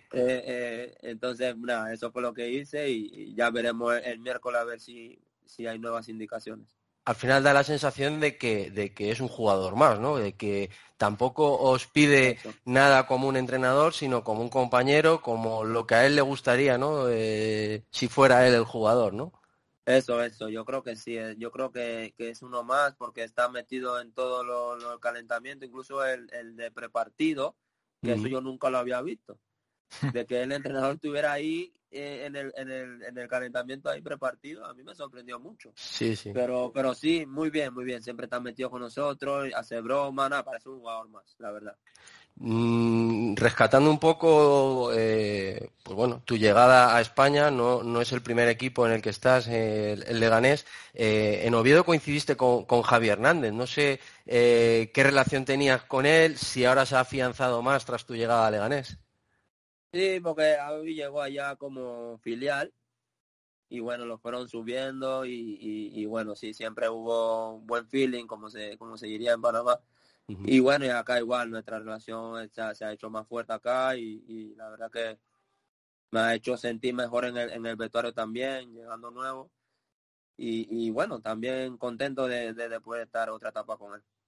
Speaker 9: nada, eso fue lo que hice y ya veremos el miércoles a ver si hay nuevas indicaciones.
Speaker 4: Al final da la sensación de que es un jugador más, ¿no? De que tampoco os pide nada como un entrenador, sino como un compañero, como lo que a él le gustaría, ¿no? Si fuera él el jugador, ¿no?
Speaker 9: Eso, yo creo que sí, yo creo que es uno más porque está metido en todo el calentamiento, incluso el de prepartido, que eso yo nunca lo había visto, de que el entrenador estuviera ahí en el calentamiento ahí prepartido, a mí me sorprendió mucho.
Speaker 4: Sí.
Speaker 9: Pero sí, muy bien, siempre está metido con nosotros, hace broma, nada, parece un jugador más, la verdad.
Speaker 4: Rescatando un poco, pues bueno, tu llegada a España no es el primer equipo en el que estás, el Leganés. En Oviedo coincidiste con Javi Hernández. No sé qué relación tenías con él, si ahora se ha afianzado más tras tu llegada a Leganés.
Speaker 9: Sí, porque Javi llegó allá como filial y bueno, lo fueron subiendo y bueno, sí, siempre hubo un buen feeling, como se diría en Panamá. Y bueno, y acá igual nuestra relación se ha hecho más fuerte acá y la verdad que me ha hecho sentir mejor en el vestuario también, llegando nuevo. Y bueno, también contento de poder estar otra etapa con él.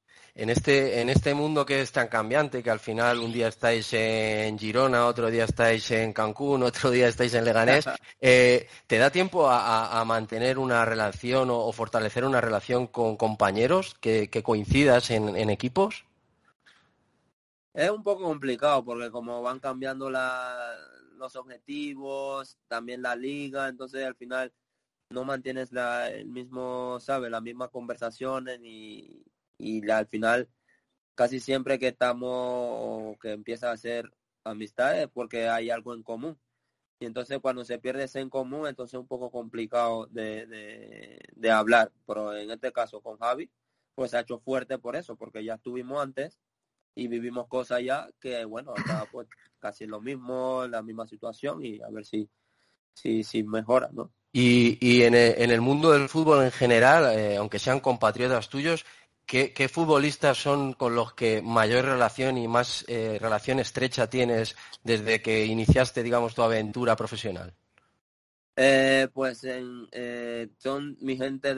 Speaker 4: En este mundo que es tan cambiante, que al final un día estáis en Girona, otro día estáis en Cancún, otro día estáis en Leganés, ¿te da tiempo a mantener una relación o fortalecer una relación con compañeros que coincidas en equipos?
Speaker 9: Es un poco complicado porque como van cambiando los objetivos, también la liga, entonces al final no mantienes el mismo, ¿sabes? Las mismas conversaciones y al final casi siempre que estamos o que empieza a hacer amistades porque hay algo en común. Y entonces cuando se pierde ese en común, entonces es un poco complicado de hablar. Pero en este caso con Javi, pues se ha hecho fuerte por eso, porque ya estuvimos antes y vivimos cosas ya que, bueno, acá pues casi lo mismo, la misma situación y a ver si mejora, ¿no?
Speaker 4: Y en el mundo del fútbol en general, aunque sean compatriotas tuyos, ¿qué futbolistas son con los que mayor relación y más relación estrecha tienes desde que iniciaste, digamos, tu aventura profesional?
Speaker 9: Pues son mi gente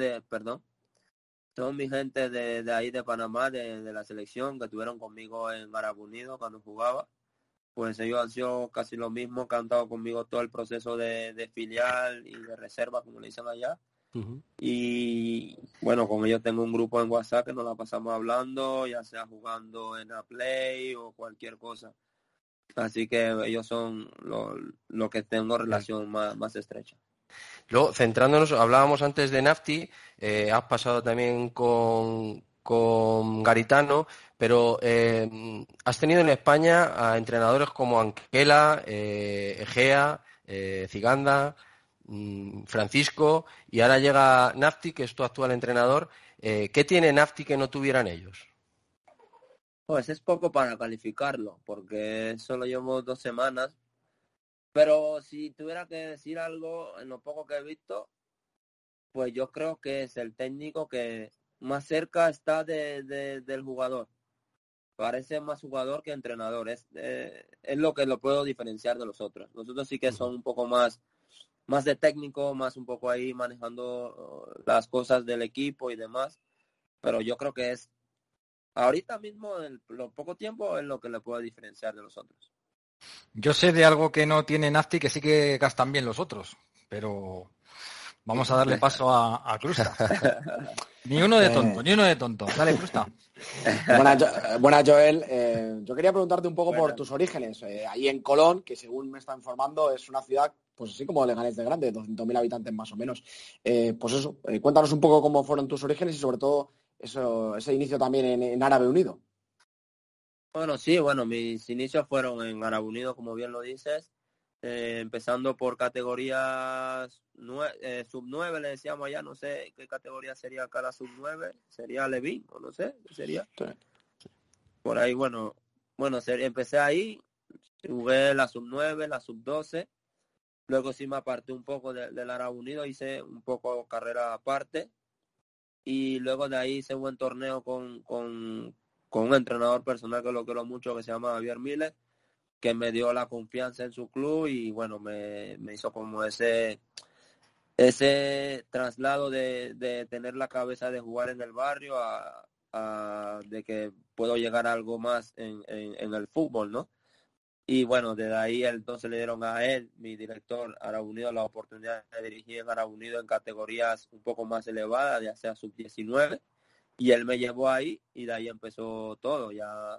Speaker 9: de ahí de Panamá, de la selección, que estuvieron conmigo en Árabe Unido cuando jugaba. Pues ellos han sido casi lo mismo, que han estado conmigo todo el proceso de filial y de reserva, como le dicen allá.
Speaker 4: Uh-huh.
Speaker 9: Y bueno, con ellos tengo un grupo en WhatsApp que nos la pasamos hablando, ya sea jugando en la Play o cualquier cosa. Así que ellos son lo que tengo relación más estrecha.
Speaker 4: Luego, centrándonos, hablábamos antes de Nafti, has pasado también con Garitano, pero has tenido en España a entrenadores como Anquela, Egea, Ziganda, Francisco, y ahora llega Nafti, que es tu actual entrenador. ¿Qué tiene Nafti que no tuvieran ellos?
Speaker 9: Pues es poco para calificarlo, porque solo llevo 2 semanas. Pero si tuviera que decir algo en lo poco que he visto, pues yo creo que es el técnico que más cerca está del jugador. Parece más jugador que entrenador. Es lo que lo puedo diferenciar de los otros. Los otros sí que son un poco más de técnico, más un poco ahí manejando las cosas del equipo y demás. Pero yo creo que es ahorita mismo, en lo poco tiempo, es lo que le puedo diferenciar de los otros.
Speaker 2: Yo sé de algo que no tiene Nafti que sí que gastan bien los otros, pero vamos a darle paso a Krusta. Ni uno de tonto. Dale, Krusta.
Speaker 3: Buenas, Joel. Yo quería preguntarte un poco por tus orígenes. Ahí en Colón, que según me está informando es una ciudad, pues así como Leganés de grande, 200.000 habitantes más o menos. Pues eso, cuéntanos un poco cómo fueron tus orígenes y sobre todo ese inicio también en Árabe Unido.
Speaker 9: Bueno, sí, mis inicios fueron en Árabe Unido, como bien lo dices, empezando por categorías sub-9, le decíamos allá, no sé qué categoría sería acá la sub-9, sería Levín, o no sé, ¿qué sería? Sí. Por ahí, empecé ahí, jugué la sub-9, la sub-12, luego sí me aparté un poco del Árabe Unido, hice un poco carrera aparte, y luego de ahí hice un buen torneo con un entrenador personal que lo quiero mucho, que se llama Javier Miller, que me dio la confianza en su club y bueno, me hizo como ese traslado de tener la cabeza de jugar en el barrio a de que puedo llegar a algo más en el fútbol, ¿no? Y bueno, desde ahí entonces le dieron a él, mi director, Árabe Unido, la oportunidad de dirigir en Árabe Unido en categorías un poco más elevadas, ya sea sub-19, y él me llevó ahí y de ahí empezó todo, ya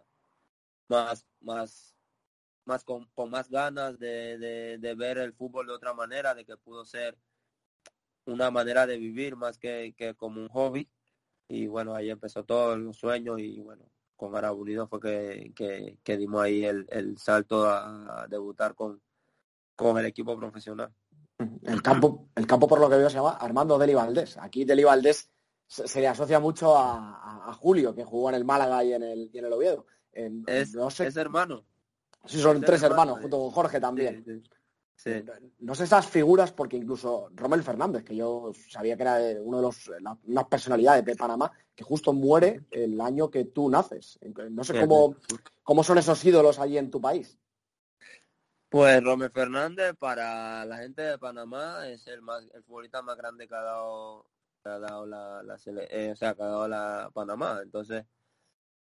Speaker 9: con más ganas de ver el fútbol de otra manera, de que pudo ser una manera de vivir más que como un hobby. Y bueno, ahí empezó todo el sueño y bueno, con Árabe Unido fue que dimos ahí el salto a debutar con el equipo profesional.
Speaker 3: El campo por lo que veo se llama Armando Deli Valdés. Aquí Deli Valdés se le asocia mucho a Julio, que jugó en el Málaga y en el Oviedo.
Speaker 9: No sé, es hermano.
Speaker 3: Sí, son 3 hermanos, junto con Jorge también.
Speaker 9: Sí.
Speaker 3: No sé esas figuras, porque incluso Rommel Fernández, que yo sabía que era uno de unas personalidades de Panamá, que justo muere el año que tú naces. No sé cómo son esos ídolos allí en tu país.
Speaker 9: Pues Rommel Fernández para la gente de Panamá es el futbolista más grande que ha dado la Panamá. Entonces,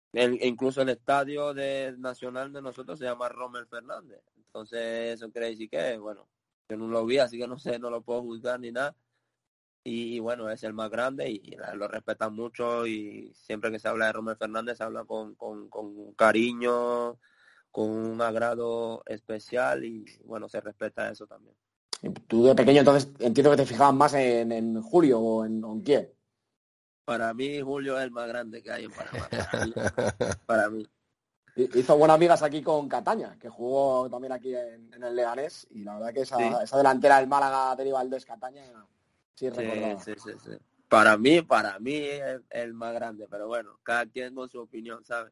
Speaker 9: Incluso el estadio nacional de nosotros se llama Rommel Fernández. Entonces eso quiere decir que, bueno, yo no lo vi, así que no sé, no lo puedo juzgar ni nada. Y bueno, es el más grande y lo respetan mucho, y siempre que se habla de Rommel Fernández se habla con cariño, con un agrado especial, y bueno, se respeta eso también.
Speaker 3: Tú de pequeño entonces entiendo que te fijabas más en Julio o en quién.
Speaker 9: Para mí Julio es el más grande que hay en Panamá. Para mí.
Speaker 3: Hizo buenas amigas aquí con Cataña, que jugó también aquí en el Leganés, y la verdad que esa delantera del Málaga de Valdés Cataña sí recordaba.
Speaker 9: Sí. Para mí es el más grande, pero bueno, cada quien con su opinión, ¿sabes?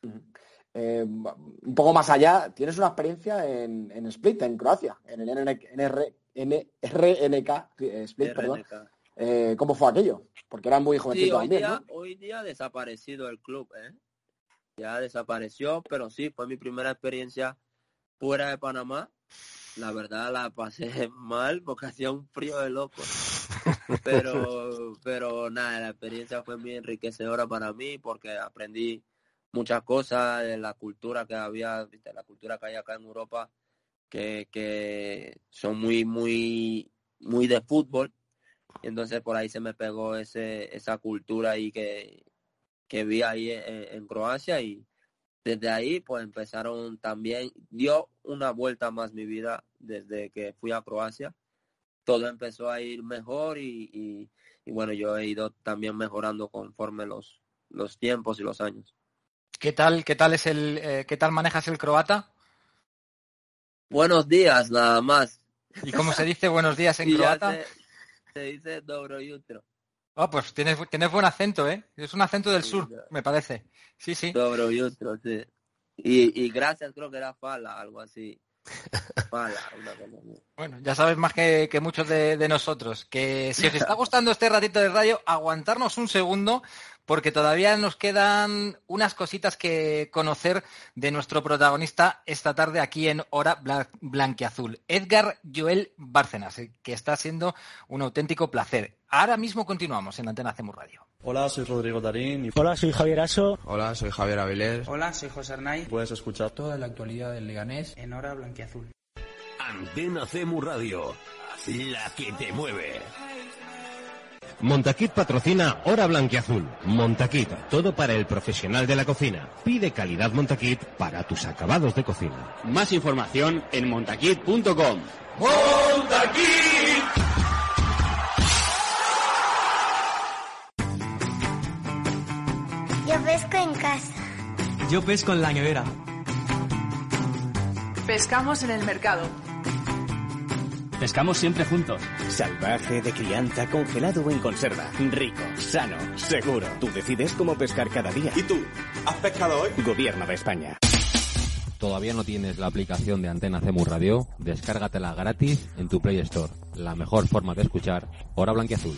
Speaker 3: Un poco más allá, tienes una experiencia en Split, en Croacia, en el RNK Split, perdón. ¿Cómo fue aquello? Porque era muy jovencito también, ¿no?
Speaker 9: Hoy día ha desaparecido el club, ya desapareció, pero sí, fue mi primera experiencia fuera de Panamá. La verdad la pasé mal porque hacía un frío de loco. Pero nada, la experiencia fue muy enriquecedora para mí porque aprendí muchas cosas de la cultura que había, de la cultura que hay acá en Europa, que son muy de fútbol. Entonces por ahí se me pegó esa cultura ahí que vi ahí en Croacia, y desde ahí pues empezaron también, dio una vuelta más mi vida desde que fui a Croacia. Todo empezó a ir mejor y bueno, yo he ido también mejorando conforme los tiempos y los años.
Speaker 2: ¿Qué tal es qué tal manejas el croata?
Speaker 9: Buenos días, nada más.
Speaker 2: ¿Y cómo se dice buenos días en croata?
Speaker 9: Se dice dobro jutro.
Speaker 2: Pues tienes buen acento, ¿eh? Es un acento del sur, me parece. Sí.
Speaker 9: Dobro jutro, sí. Y gracias, creo que era fala, algo así.
Speaker 2: Bueno, ya sabes más que muchos de nosotros, que si os está gustando este ratito de radio, aguantarnos un segundo, porque todavía nos quedan unas cositas que conocer de nuestro protagonista esta tarde aquí en Hora Blanquiazul, Edgar Joel Bárcenas, que está siendo un auténtico placer. Ahora mismo continuamos en Antena CEMU Radio.
Speaker 10: Hola, soy Rodrigo Darín.
Speaker 11: Hola, soy Javier Aso.
Speaker 12: Hola, soy Javier Avilés.
Speaker 13: Hola, soy José Arnaiz.
Speaker 10: Puedes escuchar
Speaker 13: toda la actualidad del Leganés en Hora Blanquiazul.
Speaker 14: Antena CEMU Radio, la que te mueve.
Speaker 7: Montaquit patrocina Hora Blanquiazul. Montaquit, todo para el profesional de la cocina. Pide calidad Montaquit para tus acabados de cocina.
Speaker 15: Más información en montaquit.com.
Speaker 14: ¡Montaquit!
Speaker 16: Yo pesco en casa.
Speaker 17: Yo pesco en la nevera.
Speaker 18: Pescamos en el mercado.
Speaker 17: Pescamos siempre juntos.
Speaker 19: Salvaje, de crianza, congelado o en conserva. Rico, sano, seguro. Tú decides cómo pescar cada día.
Speaker 10: ¿Y tú? ¿Has pescado hoy?
Speaker 19: Gobierno de España.
Speaker 5: ¿Todavía no tienes la aplicación de Antena CEMU Radio? Descárgatela gratis en tu Play Store. La mejor forma de escuchar Hora Blanquiazul.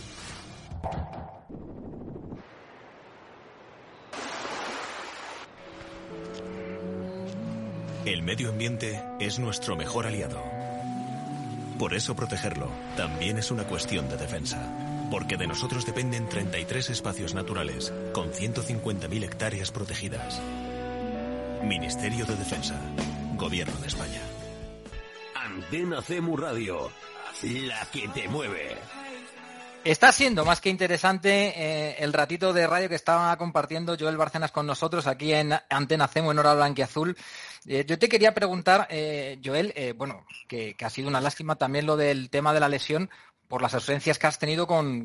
Speaker 20: El medio ambiente es nuestro mejor aliado. Por eso protegerlo también es una cuestión de defensa. Porque de nosotros dependen 33 espacios naturales con 150.000 hectáreas protegidas. Ministerio de Defensa. Gobierno de España.
Speaker 14: Antena CEMU Radio, la que te mueve.
Speaker 2: Está siendo más que interesante el ratito de radio que estaba compartiendo Joel Bárcenas con nosotros aquí en Antena CEMU en Hora Blanquiazul. Yo te quería preguntar, Joel, que ha sido una lástima también lo del tema de la lesión por las ausencias que has tenido con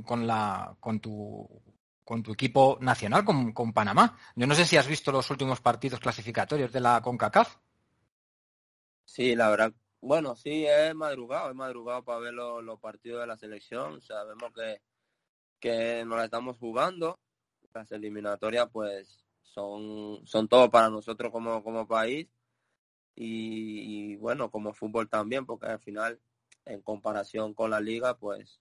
Speaker 2: tu equipo nacional, con Panamá. Yo no sé si has visto los últimos partidos clasificatorios de la CONCACAF.
Speaker 9: Sí, la verdad. Bueno, sí, he madrugado para ver los partidos de la selección. Sabemos que nos la estamos jugando. Las eliminatorias, pues, son todo para nosotros como país. Y bueno, como fútbol también, porque al final, en comparación con la liga, pues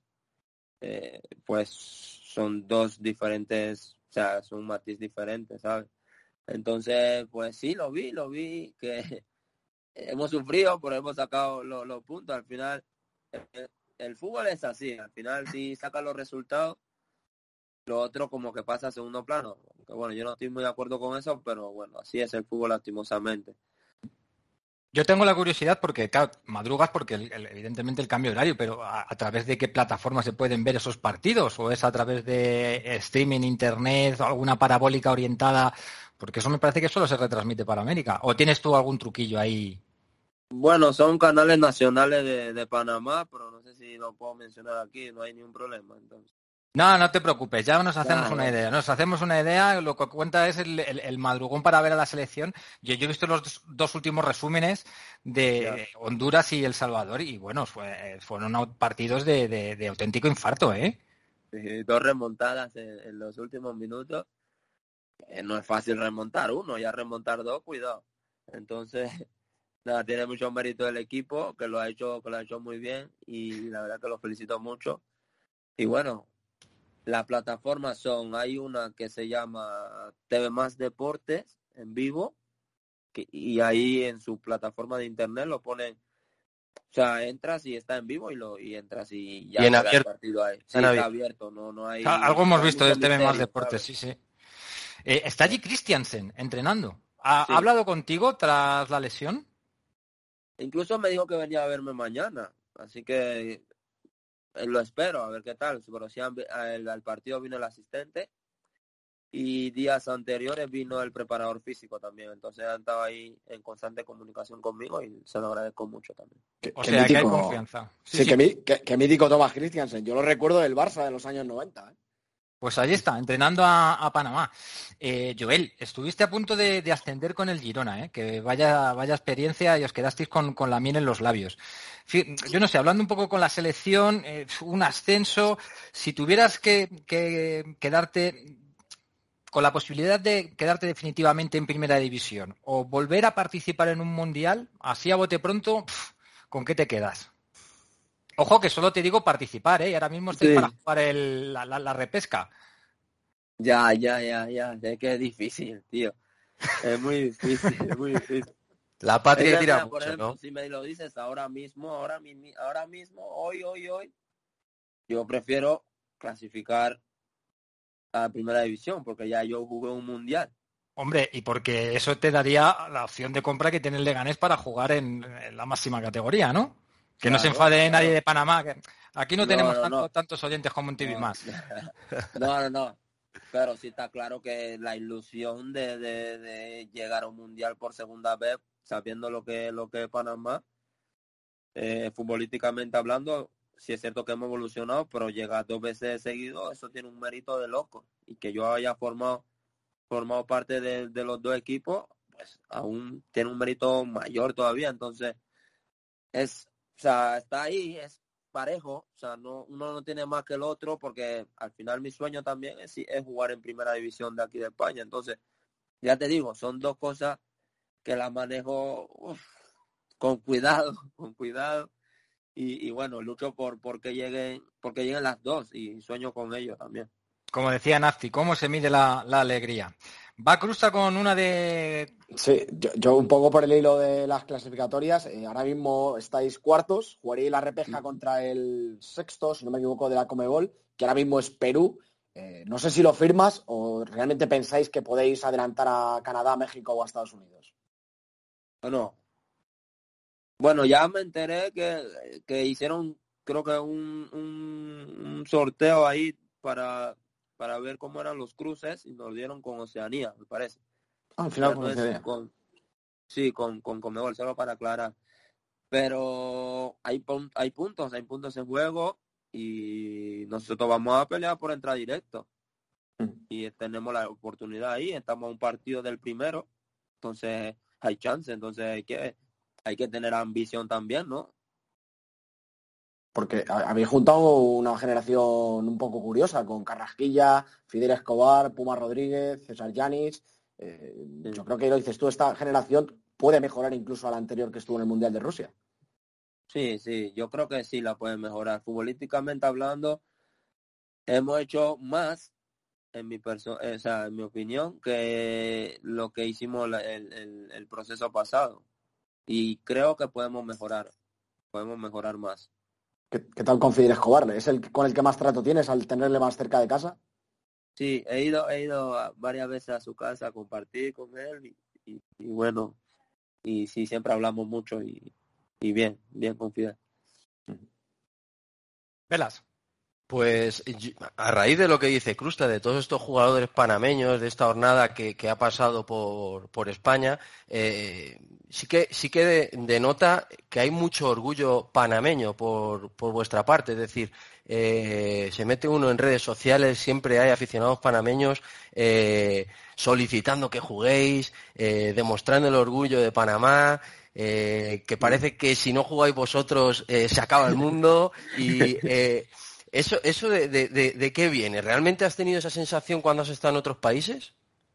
Speaker 9: son dos diferentes, o sea, son un matiz diferente, ¿sabes? Entonces, pues sí, lo vi, que hemos sufrido, pero hemos sacado los puntos. Al final, el fútbol es así. Al final, si sacas los resultados, lo otro como que pasa a segundo plano. Que bueno, yo no estoy muy de acuerdo con eso, pero bueno, así es el fútbol lastimosamente.
Speaker 2: Yo tengo la curiosidad porque, claro, madrugas porque evidentemente el cambio de horario, pero ¿a través de qué plataforma se pueden ver esos partidos? ¿O es a través de streaming, internet, o alguna parabólica orientada? Porque eso me parece que solo se retransmite para América. ¿O tienes tú algún truquillo ahí?
Speaker 9: Bueno, son canales nacionales de Panamá, pero no sé si lo puedo mencionar aquí, no hay ningún problema. Entonces.
Speaker 2: No te preocupes, ya nos hacemos una idea. Nos hacemos una idea, lo que cuenta es el madrugón para ver a la selección. Yo he visto los dos últimos resúmenes de Honduras y El Salvador y bueno, fueron partidos de auténtico infarto, ¿eh?
Speaker 9: Sí, 2 remontadas en los últimos minutos. No es fácil remontar uno, ya remontar 2, cuidado. Entonces, nada, tiene mucho mérito el equipo, que lo ha hecho muy bien y la verdad que lo felicito mucho. Y bueno, las plataformas hay una que se llama TV Más Deportes en vivo, y ahí en su plataforma de internet lo ponen, o sea, entras y está en vivo y entras y ya
Speaker 4: está
Speaker 9: el partido ahí. Sí, está abierto, no hay...
Speaker 2: Algo hemos visto de TV Más Deportes,
Speaker 9: ¿sabes?
Speaker 2: sí. Está allí Christiansen entrenando. ¿Ha hablado contigo tras la lesión?
Speaker 9: Incluso me dijo que venía a verme mañana, así que lo espero, a ver qué tal. Pero sí, al partido vino el asistente y días anteriores vino el preparador físico también. Entonces han estado ahí en constante comunicación conmigo y se lo agradezco mucho también.
Speaker 2: O sea, mítico, que hay confianza.
Speaker 3: Sí. Que mítico Thomas Christiansen. Yo lo recuerdo del Barça de los años 90.
Speaker 2: Pues ahí está, entrenando a Panamá. Joel, estuviste a punto de ascender con el Girona, que vaya experiencia y os quedasteis con la miel en los labios. Yo no sé, hablando un poco con la selección, un ascenso, si tuvieras que quedarte con la posibilidad de quedarte definitivamente en primera división o volver a participar en un mundial, así a bote pronto, ¿con qué te quedas? Ojo que solo te digo participar, y ahora mismo estoy para jugar la repesca.
Speaker 9: Ya, es que es difícil, tío. Es muy difícil.
Speaker 4: La patria tira mucho,
Speaker 9: por ejemplo,
Speaker 4: ¿no?
Speaker 9: Si me lo dices ahora mismo, hoy, yo prefiero clasificar a la primera división, porque ya yo jugué un mundial.
Speaker 2: Hombre, y porque eso te daría la opción de compra que tiene el Leganés para jugar en la máxima categoría, ¿no? Que no se enfade nadie de Panamá. Que aquí no tenemos tantos oyentes como en TV Más.
Speaker 9: No. Pero sí está claro que la ilusión de llegar a un mundial por segunda vez, sabiendo lo que es Panamá, futbolísticamente hablando, sí es cierto que hemos evolucionado, pero llegar 2 veces seguido, eso tiene un mérito de loco. Y que yo haya formado parte de los 2 equipos, pues aún tiene un mérito mayor todavía. Entonces, está ahí, es parejo, o sea, uno no tiene más que el otro, porque al final mi sueño también es jugar en primera división de aquí de España. Entonces, ya te digo, son 2 cosas que las manejo con cuidado, y bueno, lucho porque lleguen las 2 y sueño con ellos también.
Speaker 2: Como decía Nafti, ¿cómo se mide la alegría? Va Cruza con una de...
Speaker 3: Sí, yo un poco por el hilo de las clasificatorias. Ahora mismo estáis cuartos, jugaréis la repesca contra el sexto, si no me equivoco, de la Conmebol, que ahora mismo es Perú. No sé si lo firmas o realmente pensáis que podéis adelantar a Canadá, México o a Estados Unidos.
Speaker 9: Bueno, ya me enteré que hicieron, creo que un sorteo ahí para ver cómo eran los cruces y nos dieron con Oceanía, me parece.
Speaker 3: Al final con Oceanía.
Speaker 9: Con Conmebol, solo para aclarar. Pero hay puntos en juego y nosotros vamos a pelear por entrar directo. Y tenemos la oportunidad ahí, estamos a un partido del primero, entonces hay chance, entonces hay que tener ambición también, ¿no?
Speaker 3: Porque habéis juntado una generación un poco curiosa, con Carrasquilla, Fidel Escobar, Puma Rodríguez, César Yanis. Yo creo que lo dices tú, esta generación puede mejorar incluso a la anterior que estuvo en el Mundial de Rusia.
Speaker 9: Sí, yo creo que sí la pueden mejorar. Futbolísticamente hablando, hemos hecho más, en mi opinión, que lo que hicimos el proceso pasado. Y creo que podemos mejorar más.
Speaker 3: ¿Qué tal con Fidel Escobar? ¿Es el con el que más trato tienes al tenerle más cerca de casa?
Speaker 9: Sí, he ido varias veces a su casa a compartir con él y bueno, y sí, siempre hablamos mucho y bien confiado.
Speaker 2: Velas.
Speaker 4: Pues a raíz de lo que dice Crusta, de todos estos jugadores panameños, de esta jornada que ha pasado por España, sí que denota que hay mucho orgullo panameño por vuestra parte. Es decir, se mete uno en redes sociales, siempre hay aficionados panameños solicitando que juguéis, demostrando el orgullo de Panamá. Que parece que si no jugáis vosotros se acaba el mundo y ¿Eso de qué viene? ¿Realmente has tenido esa sensación cuando has estado en otros países?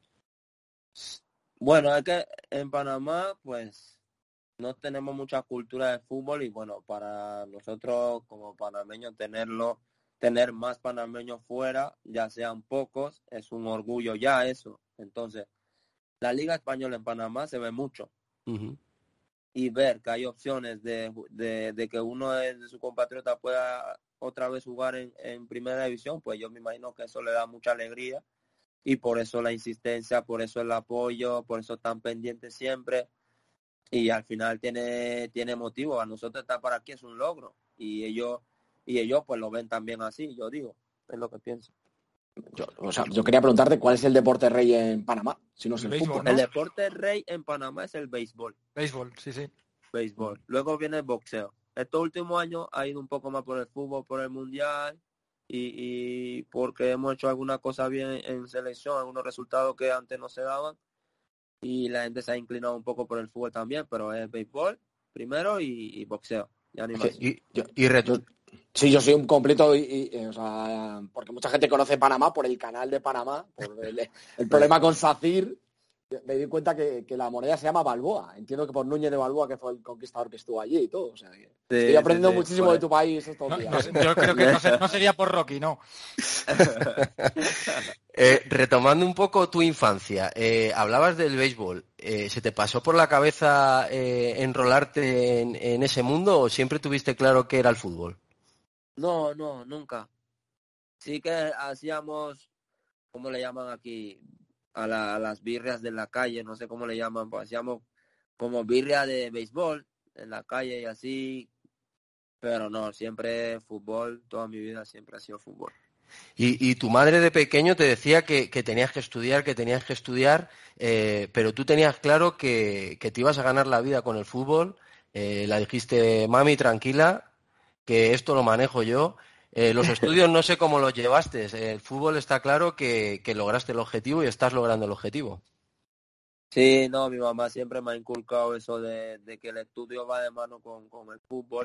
Speaker 9: Bueno, es que en Panamá, pues, no tenemos mucha cultura de fútbol y, bueno, para nosotros como panameños tener más panameños fuera, ya sean pocos, es un orgullo ya eso. Entonces, la Liga Española en Panamá se ve mucho. Uh-huh. Y ver que hay opciones de que uno de sus compatriotas pueda otra vez jugar en primera división, pues yo me imagino que eso le da mucha alegría y por eso la insistencia, por eso el apoyo, por eso están pendientes siempre y al final tiene motivo. A nosotros estar para aquí es un logro y ellos pues lo ven también así, yo digo, es lo que pienso.
Speaker 3: Yo quería preguntarte cuál es el deporte rey en Panamá, si no es el fútbol, ¿no?
Speaker 9: El deporte rey en Panamá es el béisbol.
Speaker 2: Béisbol, sí.
Speaker 9: Béisbol. Luego viene el boxeo. Estos últimos años ha ido un poco más por el fútbol, por el mundial y porque hemos hecho alguna cosa bien en selección, algunos resultados que antes no se daban y la gente se ha inclinado un poco por el fútbol también, pero es béisbol primero y boxeo. Ya ni más.
Speaker 3: Sí, yo soy un completo o sea, porque mucha gente conoce Panamá por el canal de Panamá, por el problema con SACIR. Me di cuenta que la moneda se llama Balboa. Entiendo que por Núñez de Balboa, que fue el conquistador que estuvo allí y todo. O sea, estoy aprendiendo muchísimo de tu país estos días.
Speaker 2: Yo creo que no sería por Rocky, no.
Speaker 4: Retomando un poco tu infancia, hablabas del béisbol. ¿Se te pasó por la cabeza enrolarte en ese mundo o siempre tuviste claro que era el fútbol?
Speaker 9: No, nunca. Sí que hacíamos, ¿cómo le llaman aquí? A las birrias de la calle, no sé cómo le llaman, pues hacíamos como birria de béisbol en la calle y así, pero no, siempre fútbol, toda mi vida siempre ha sido fútbol.
Speaker 4: Y tu madre de pequeño te decía que tenías que estudiar, pero tú tenías claro que te ibas a ganar la vida con el fútbol, la dijiste, mami, tranquila, que esto lo manejo yo. Los estudios no sé cómo los llevaste. El fútbol está claro que lograste el objetivo y estás logrando el objetivo.
Speaker 9: Sí, no, mi mamá siempre me ha inculcado eso de que el estudio va de mano con el fútbol.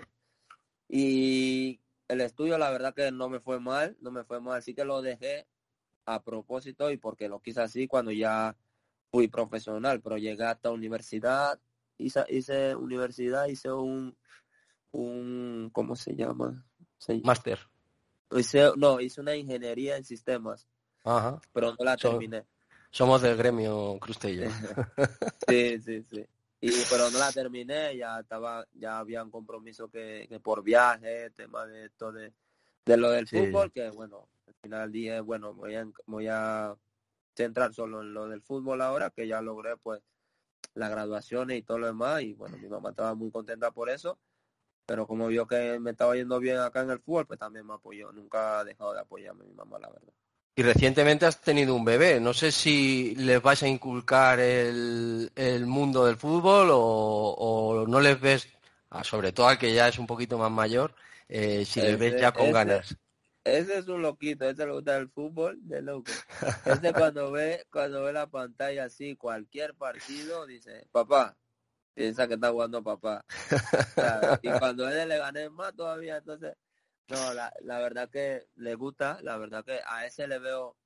Speaker 9: Y el estudio la verdad que no me fue mal, sí que lo dejé a propósito y porque lo quise así cuando ya fui profesional, pero llegué hasta universidad, hice un ¿cómo se llama?
Speaker 4: Máster.
Speaker 9: Hice una ingeniería en sistemas.
Speaker 4: Ajá.
Speaker 9: Pero no la terminé.
Speaker 4: Somos del gremio, Cruste y yo.
Speaker 9: Sí. Pero no la terminé, ya había un compromiso que por viaje, tema de esto de lo del fútbol, que bueno, al final dije, bueno, voy a centrar solo en lo del fútbol ahora, que ya logré pues las graduaciones y todo lo demás, y bueno, mi mamá estaba muy contenta por eso. Pero como vio que me estaba yendo bien acá en el fútbol, pues también me apoyó. Nunca ha dejado de apoyarme mi mamá, la verdad.
Speaker 4: Y recientemente has tenido un bebé. No sé si les vais a inculcar el mundo del fútbol o no les ves, sobre todo al que ya es un poquito más mayor, si les ves ya con ganas.
Speaker 9: Ese es un loquito, ese le gusta el fútbol, de loco. Ese cuando ve la pantalla así, cualquier partido, dice, papá, piensa que está jugando papá. Y cuando él le gané más todavía, entonces, no, la verdad que le gusta, la verdad que a ese le veo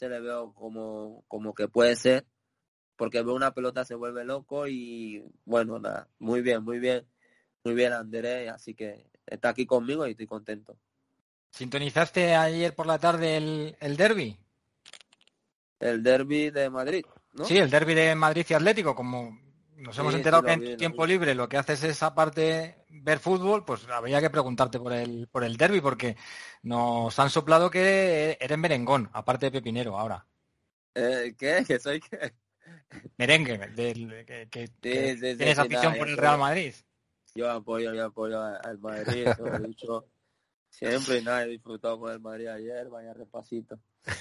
Speaker 9: como que puede ser, porque ve una pelota se vuelve loco y bueno, nada, muy bien Andrés, así que está aquí conmigo y estoy contento.
Speaker 2: ¿Sintonizaste ayer por la tarde el derbi?
Speaker 9: El derbi de Madrid, ¿no?
Speaker 2: Sí, el derbi de Madrid y Atlético, como nos hemos enterado que en tu tiempo libre lo que haces es, aparte ver fútbol, pues habría que preguntarte por el derbi, porque nos han soplado que eres merengón, aparte de pepinero ahora.
Speaker 9: ¿Qué? ¿Que soy qué?
Speaker 2: Merengue, que tienes afición por el Real Madrid.
Speaker 9: Yo apoyo al Madrid, eso lo he dicho siempre, y nada, he disfrutado con el Madrid ayer, vaya repasito.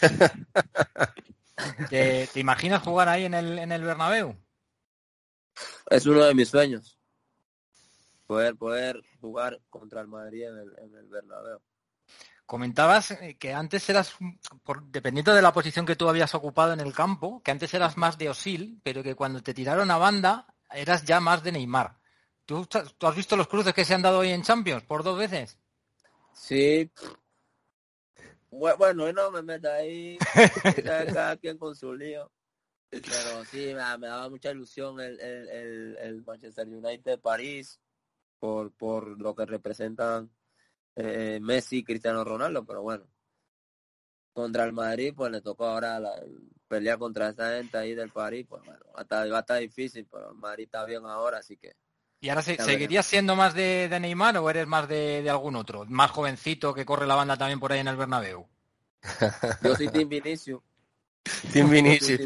Speaker 2: ¿Te imaginas jugar ahí en el Bernabéu?
Speaker 9: Es uno de mis sueños, poder jugar contra el Madrid en el Bernabéu.
Speaker 2: Comentabas que antes eras, dependiendo de la posición que tú habías ocupado en el campo, que antes eras más de Özil, pero que cuando te tiraron a banda eras ya más de Neymar. ¿Tú has visto los cruces que se han dado hoy en Champions por 2 veces?
Speaker 9: Sí. Bueno, no me metas ahí, cada quien con su lío. Pero sí, me daba mucha ilusión el Manchester United París por lo que representan Messi y Cristiano Ronaldo, pero bueno, contra el Madrid pues le tocó ahora pelear contra esa gente ahí del París, pues bueno, va a estar difícil, pero el Madrid está bien ahora, así que...
Speaker 2: ¿Y ahora seguirías siendo más de Neymar o eres más de algún otro? Más jovencito que corre la banda también por ahí en el Bernabéu.
Speaker 9: Yo soy Team Vinicius.
Speaker 4: Team Vinicius.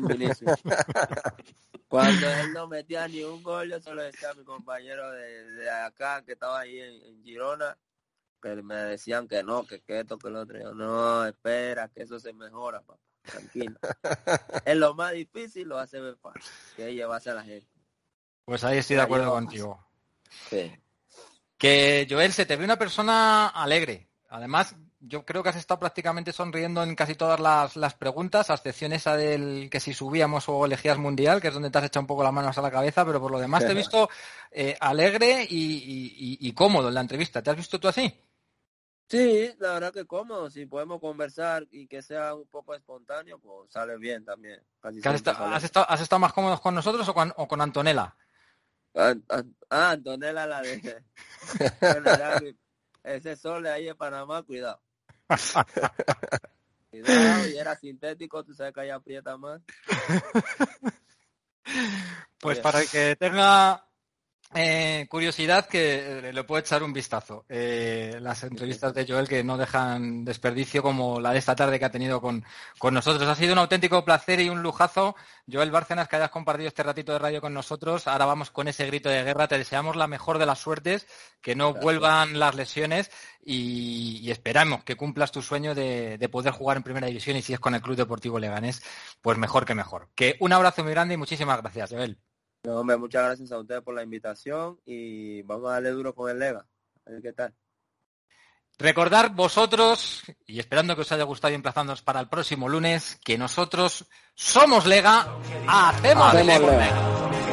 Speaker 9: Cuando él no metía ni un gol, yo solo decía a mi compañero de acá que estaba ahí en Girona, que me decían que no, que esto, que lo otro. Yo, no, espera, que eso se mejora, papá. Tranquilo. Es lo más difícil, lo hace ver fácil, que llevarse a la gente.
Speaker 2: Pues ahí estoy de acuerdo contigo.
Speaker 9: Sí.
Speaker 2: Que, Joel, se te ve una persona alegre. Además, yo creo que has estado prácticamente sonriendo en casi todas las preguntas, a excepción esa del que si subíamos o elegías mundial, que es donde te has echado un poco las manos a la cabeza, pero por lo demás te he visto alegre y cómodo en la entrevista. ¿Te has visto tú así?
Speaker 9: Sí, la verdad que cómodo. Si podemos conversar y que sea un poco espontáneo, pues sale bien también.
Speaker 2: ¿Has estado más cómodos con nosotros o con Antonella?
Speaker 9: Antonella, la de... Bueno, ese sol de ahí en Panamá, cuidado. Cuidado, y era sintético, tú sabes que ahí aprieta más.
Speaker 2: Pues para el que tenga curiosidad, que le puedo echar un vistazo. Las entrevistas de Joel, que no dejan desperdicio, como la de esta tarde que ha tenido con nosotros. Ha sido un auténtico placer y un lujazo, Joel Bárcenas, que hayas compartido este ratito de radio con nosotros. Ahora vamos con ese grito de guerra. Te deseamos la mejor de las suertes, que no vuelvan las lesiones y esperamos que cumplas tu sueño de poder jugar en Primera División, y si es con el Club Deportivo Leganés, pues mejor que mejor. Que un abrazo muy grande y muchísimas gracias, Joel.
Speaker 9: No, hombre, muchas gracias a ustedes por la invitación y vamos a darle duro con el Lega. A ver qué tal.
Speaker 2: Recordar vosotros, y esperando que os haya gustado y emplazándonos para el próximo lunes, que nosotros somos Lega, hacemos Lega.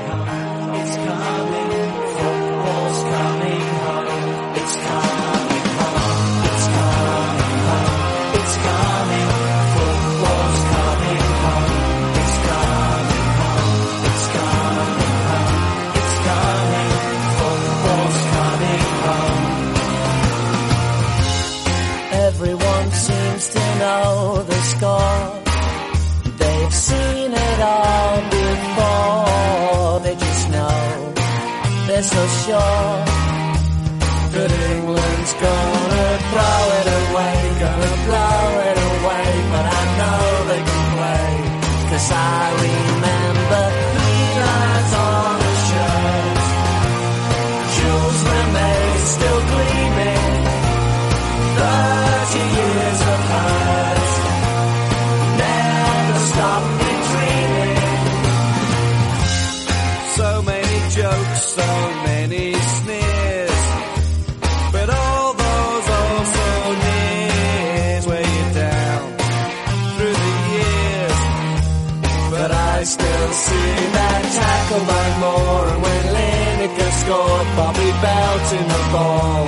Speaker 11: Everyone seems to know the score. They've seen it all before. They just know, they're so sure that England's gonna throw it away, gonna blow it away. But I know they can play, 'cause I remember Milan's on the shirt, Jules Rimet still gleaming, 30 years of hurt, never stop me dreaming.
Speaker 12: So many jokes, so many sneers, but all those also nears weigh you down through the years. But I still see that tackle by Moore, and when Lineker scored, Bobby Belt in the ball.